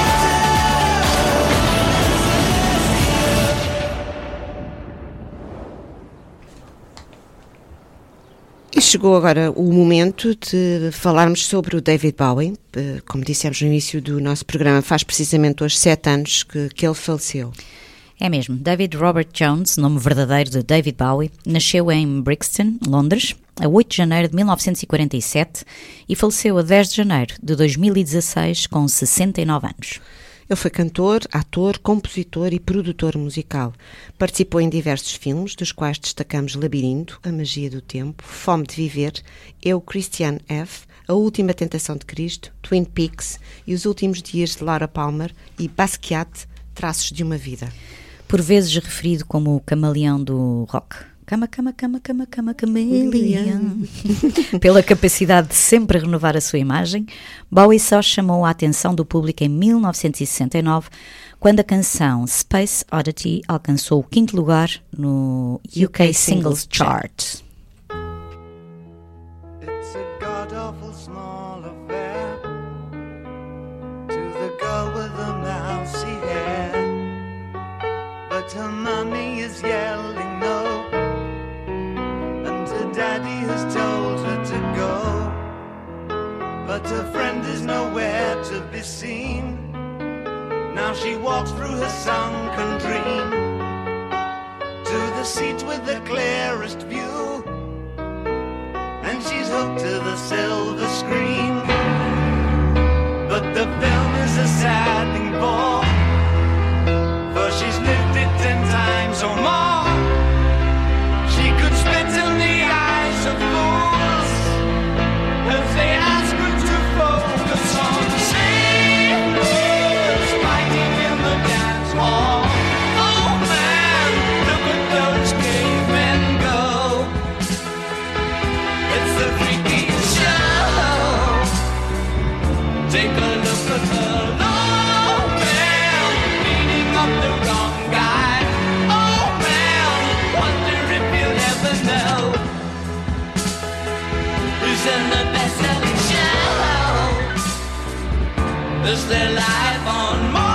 C: E chegou agora o momento de falarmos sobre o David Bowie. Eh, Como dissemos no início do nosso programa, faz precisamente hoje sete anos que, que ele faleceu.
D: É mesmo, David Robert Jones, nome verdadeiro de David Bowie, nasceu em Brixton, Londres, a oito de janeiro de mil novecentos e quarenta e sete e faleceu a dez de janeiro de dois mil e dezasseis com sessenta e nove anos.
C: Ele foi cantor, ator, compositor e produtor musical. Participou em diversos filmes, dos quais destacamos Labirinto, A Magia do Tempo, Fome de Viver, Eu, Christiane F., A Última Tentação de Cristo, Twin Peaks e Os Últimos Dias de Laura Palmer e Basquiat, Traços de uma Vida.
D: Por vezes referido como o camaleão do rock. Cama, cama, cama, cama, cama, camaleão. Pela capacidade de sempre renovar a sua imagem, Bowie só chamou a atenção do público em mil novecentos e sessenta e nove, quando a canção Space Oddity alcançou o quinto lugar no U K Singles Chart.
H: It's a god-awful small affair to the girl with the mousy hair, but her mummy is yelling no, and her daddy has told her to go, but her friend is nowhere to be seen. Now she walks through her sunken dream to the seat with the clearest view, and she's hooked to the silver screen. But the film is a saddening bore, for she's lived it ten times or more. She could spit in the eyes of fools if they ask her to focus on the sailors fighting in the dance hall. Oh man, look at those cavemen go. It's the freakiest show. Take a look at the low man beating up the wrong guy. Oh man, wonder if you'll ever know who's in the best-selling show. Is their life on Mars?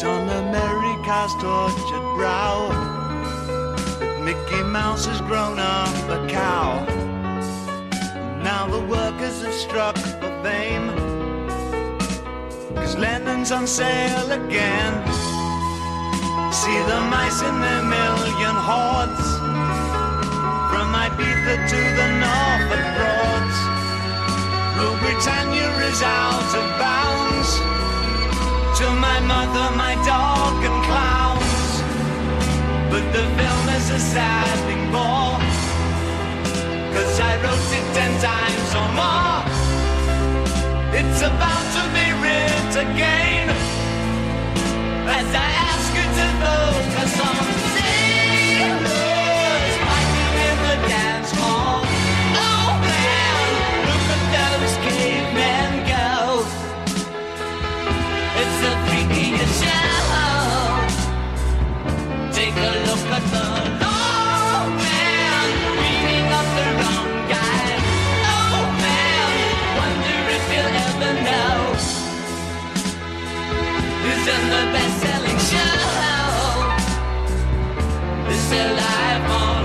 H: on America's tortured brow. But Mickey Mouse has grown up a cow. Now the workers have struck for fame, 'cause Lennon's on sale again. See the mice in their million hordes, from Ibiza to the Norfolk Broads. Rule Britannia is out of bounds, to my mother, my dog and clowns. But the film is a sad thing more, 'cause I wrote it ten times or more. It's about to be writ again, as I ask you to vote for some sailors fighting in the dance hall. Oh man, look at those cavemen go. It's the freakiest show. Take a look at the long man beating up the wrong guy. Oh man, wonder if you'll ever know who's in the best-selling show. Is there live on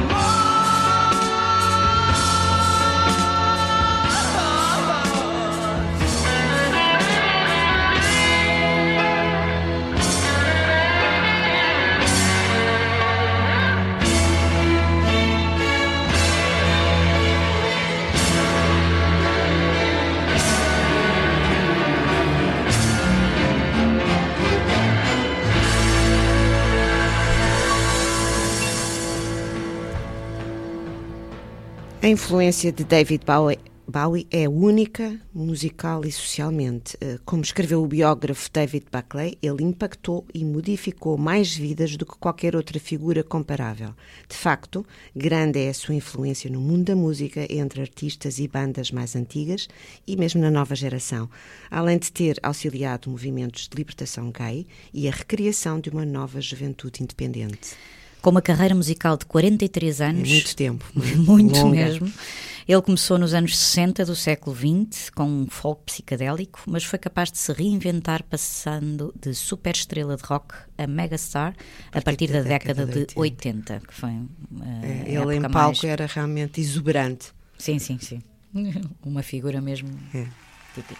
C: A influência de David Bowie, Bowie é única, musical e socialmente. Como escreveu o biógrafo David Buckley, ele impactou e modificou mais vidas do que qualquer outra figura comparável. De facto, grande é a sua influência no mundo da música entre artistas e bandas mais antigas e mesmo na nova geração, além de ter auxiliado movimentos de libertação gay e a recriação de uma nova juventude independente.
D: Com uma carreira musical de quarenta e três anos.
C: É muito tempo.
D: Muito
C: longa.
D: mesmo. Ele começou nos anos sessenta do século vinte com um folk psicadélico, mas foi capaz de se reinventar passando de superestrela de rock a megastar a partir, a partir da, da década, década de oitenta. oitenta, que foi uh,
C: é, ele em palco mais... era realmente exuberante.
D: Sim, sim, sim. Uma figura mesmo
C: é.
D: típica.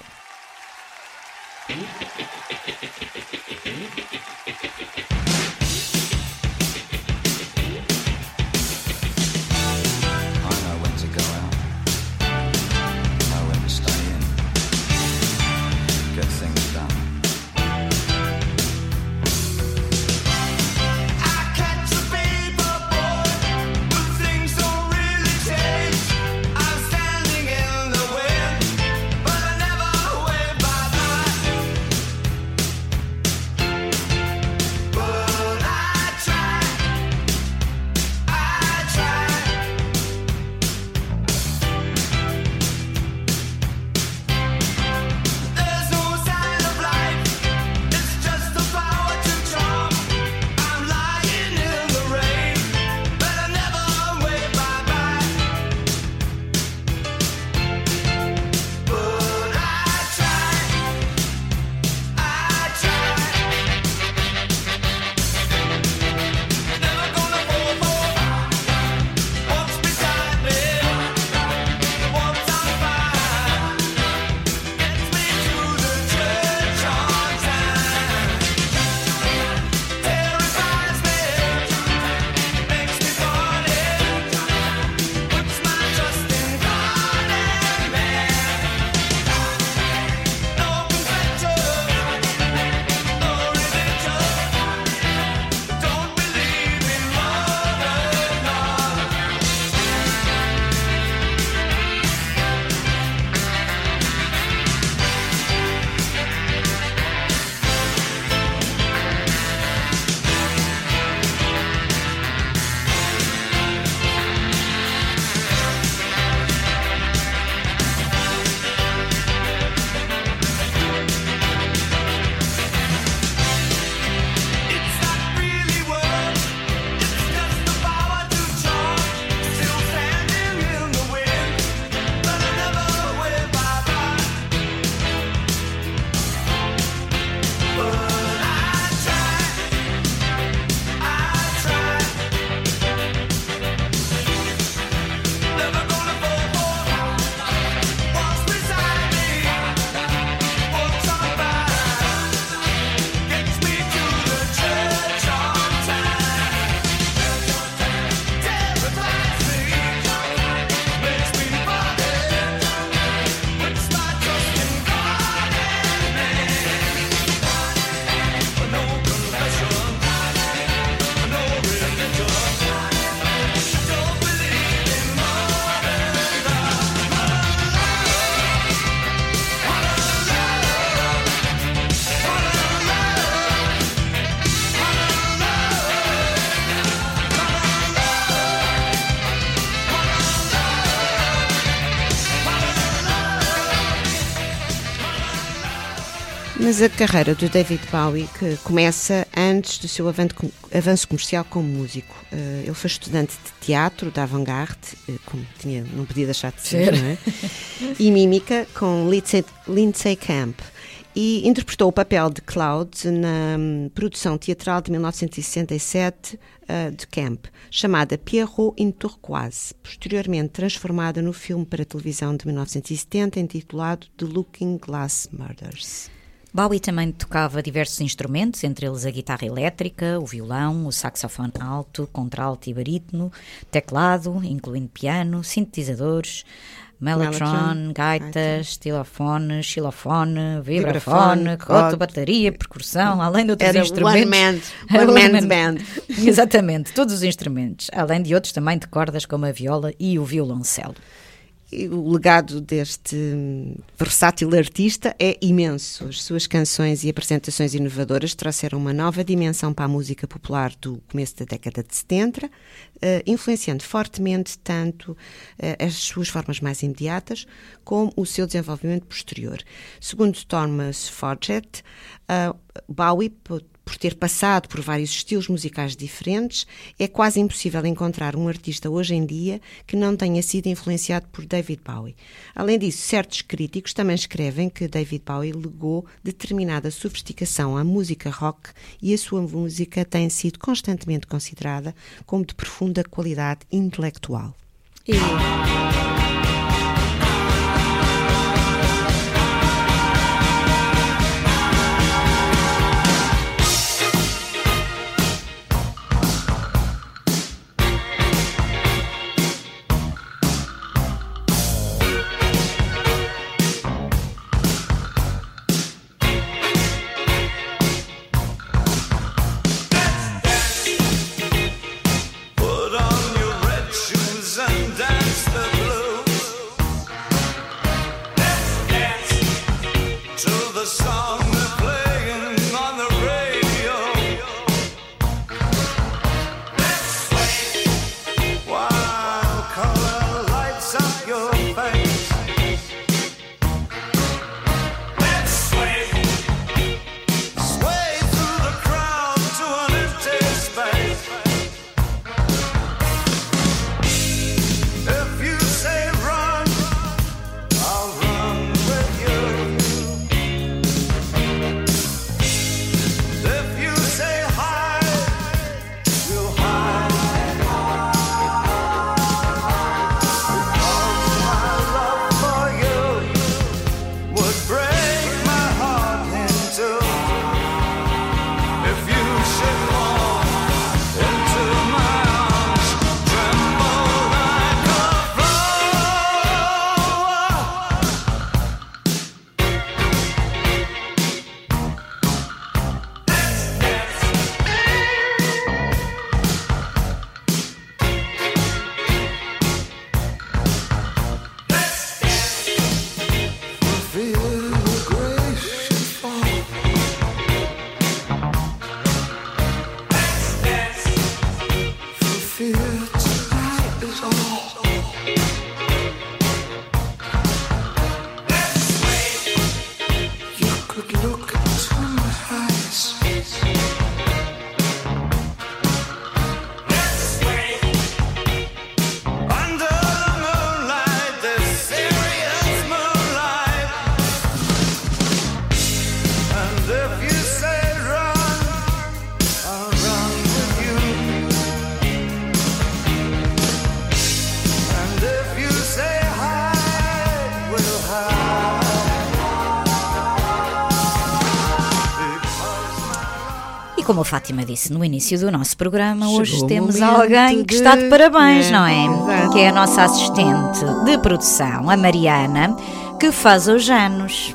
G: But
C: Mas a carreira do David Bowie que começa antes do seu avanço comercial como músico. Uh, ele foi estudante de teatro da avant-garde, uh, como tinha, não podia deixar de ser, não é? E mímica com Lindsay, Lindsay Camp. E interpretou o papel de Cloud na um, produção teatral de mil novecentos e sessenta e sete uh, de Camp, chamada Pierrot in Turquoise, posteriormente transformada no filme para televisão de mil novecentos e setenta, intitulado The Looking Glass Murders.
D: Bowie também tocava diversos instrumentos, entre eles a guitarra elétrica, o violão, o saxofone alto, contralto e barítono, teclado, incluindo piano, sintetizadores, mellotron, gaitas, xilofone, xilofone, vibrafone, coto, bateria, percussão, além de outros
C: Era
D: instrumentos.
C: One man, one man's band.
D: Exatamente, todos os instrumentos, além de outros também de cordas como a viola e o violoncelo.
C: E o legado deste versátil artista é imenso. As suas canções e apresentações inovadoras trouxeram uma nova dimensão para a música popular do começo da década de setenta, uh, influenciando fortemente tanto uh, as suas formas mais imediatas como o seu desenvolvimento posterior. Segundo Thomas Forget, uh, Bowie, por ter passado por vários estilos musicais diferentes, é quase impossível encontrar um artista hoje em dia que não tenha sido influenciado por David Bowie. Além disso, certos críticos também escrevem que David Bowie legou determinada sofisticação à música rock e a sua música tem sido constantemente considerada como de profunda qualidade intelectual.
F: E...
D: Como a Fátima disse no início do nosso programa,
C: Chegou
D: hoje temos
C: o momento
D: alguém que
C: de...
D: está de parabéns,
C: é,
D: não é?
C: exato.
D: Que é a nossa assistente de produção, a Mariana, que faz hoje anos.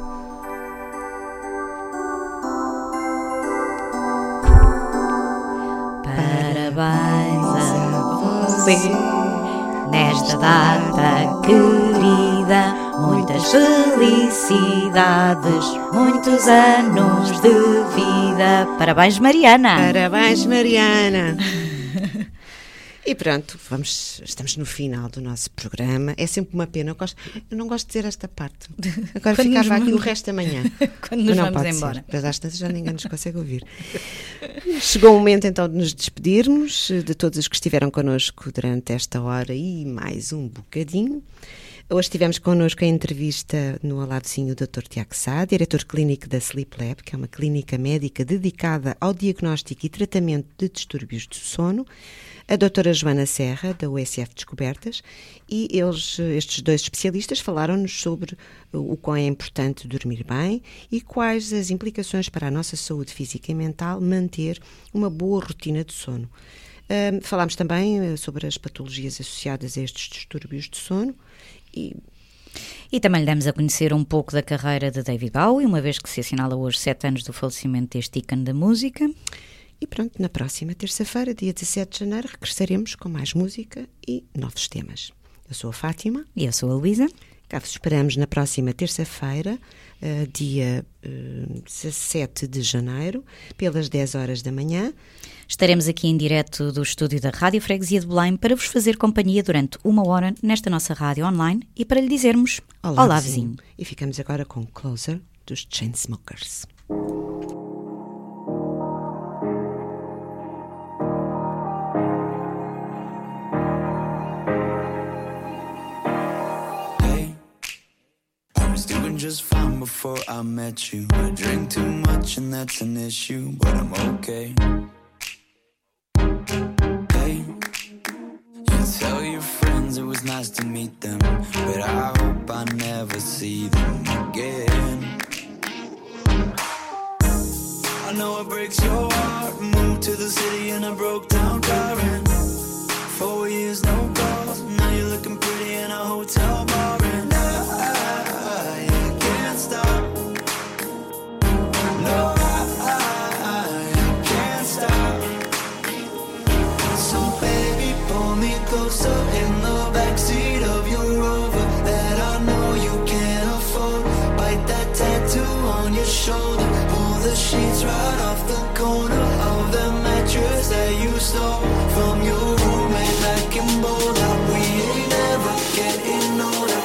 D: Parabéns a você nesta data querida. Muitas felicidades, muitos anos de vida. Parabéns, Mariana.
C: Parabéns, Mariana. E pronto, vamos, estamos no final do nosso programa. É sempre uma pena. Eu, gosto, eu não gosto de dizer esta parte. Agora
D: Quando
C: ficava
D: nos
C: aqui
D: vamos-
C: o resto da manhã.
D: Quando nos
C: Mas não
D: vamos
C: pode
D: embora.
C: ser. Mas às tantas já ninguém nos consegue ouvir. Chegou o momento então de nos despedirmos de todos os que estiveram connosco durante esta hora e mais um bocadinho. Hoje tivemos connosco a entrevista no Aladozinho o doutor Tiago Sá, diretor clínico da Sleep Lab, que é uma clínica médica dedicada ao diagnóstico e tratamento de distúrbios do sono, a doutora Joana Serra, da U S F Descobertas, e eles, estes dois especialistas, falaram-nos sobre o quão é importante dormir bem e quais as implicações para a nossa saúde física e mental manter uma boa rotina de sono. Uh, falámos também uh, sobre as patologias associadas a estes distúrbios de sono e
D: E também lhe damos a conhecer um pouco da carreira de David Bowie, uma vez que se assinala hoje sete anos do falecimento deste ícone da música.
C: E pronto, na próxima terça-feira, dia dezassete de janeiro, regressaremos com mais música e novos temas. Eu sou a Fátima.
D: E eu sou a Luísa.
C: Cá vos esperamos na próxima terça-feira, uh, dia uh, dezassete de janeiro, pelas dez horas da manhã.
D: Estaremos aqui em direto do estúdio da Rádio Freguesia de Belém para vos fazer companhia durante uma hora nesta nossa rádio online e para lhe dizermos Olá, Olá vizinho. vizinho.
C: E ficamos agora com Closer dos Chainsmokers.
I: Just fine before I met you. I drink too much and that's an issue, but I'm okay. Hey, you tell your friends it was nice to meet them, but I hope I never see them again. I know it breaks your heart. Moved to the city in a broke down car and four years no calls. Now you're looking pretty in a hotel bar and no, I, I can't stop. So baby, pull me closer in the backseat of your Rover that I know you can't afford. Bite that tattoo on your shoulder. Pull the sheets right off the corner of the mattress that you stole from your roommate back in Boulder. We ain't never getting older.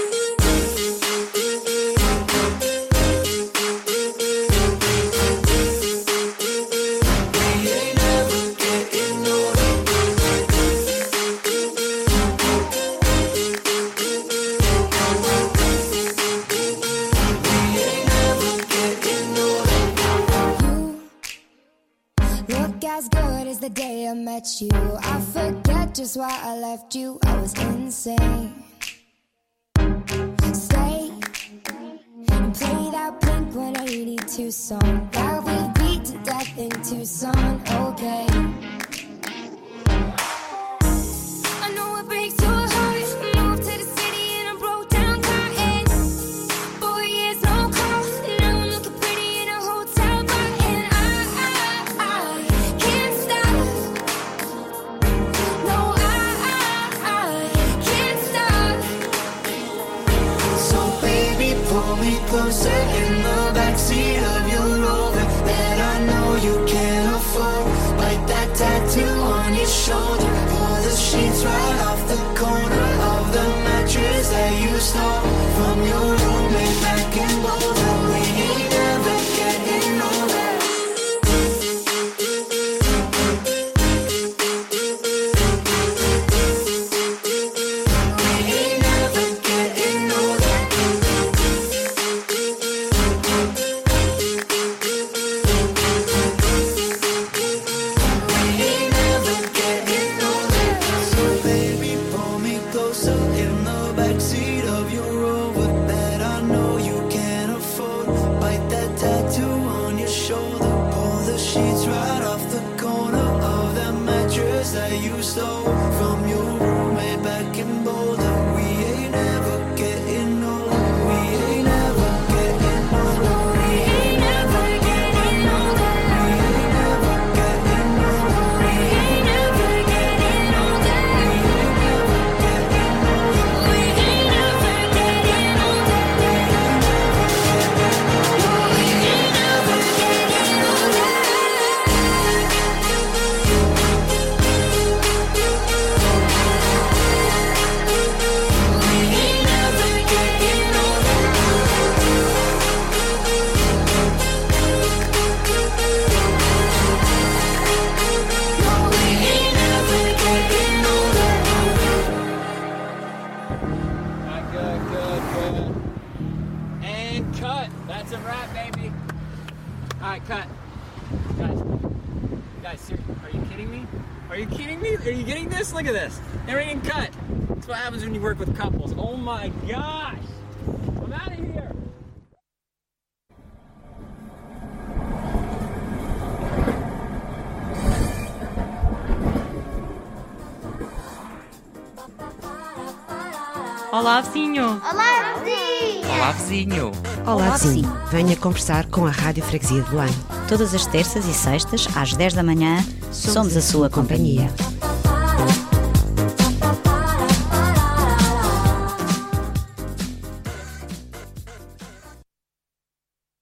J: The day I met you, I forget just why I left you. I was insane. Stay and play that Blink one eighty-two song that we beat to death in Tucson. Okay. I know it breaks your heart. Moved to the city in a broke down car and four years no call. Now I'm looking pretty in a hotel bar and I, I, I can't stop. No, I, I, I can't stop.
I: So baby, pull me closer in the backseat of your Rover that I know you can't afford. Bite that tattoo on your shoulder. Pull the sheets right off the corner of the mattress that you stole from your roommate back in Boulder. We ain't never getting older. We ain't never getting older. We ain't never getting older. So baby, pull me closer in the backseat of your Rover that I know you can't afford. Bite that tattoo on your shoulder. Pull the sheets right off the corner of that mattress that you stole from your roommate back in Boulder. We ain't never getting older. We ain't never getting older. We ain't never getting older. We ain't never getting older. We ain't never getting older. We ain't never getting older. We ain't never getting older. We ain't never getting older.
K: a wrap, baby. All right, cut. Guys, guys, ser- are you kidding me? Are you kidding me? Are you getting this? Look at this. Everything cut. That's what happens when you work with couples. Oh my gosh. I'm out of here.
L: Olá, vizinho!
M: Olá, vizinho!
L: Olá, vizinho!
C: Olá, vizinho. Venha conversar com a Rádio Freguesia de Belém.
D: Todas as terças e sextas, às dez da manhã, somos a sua companhia.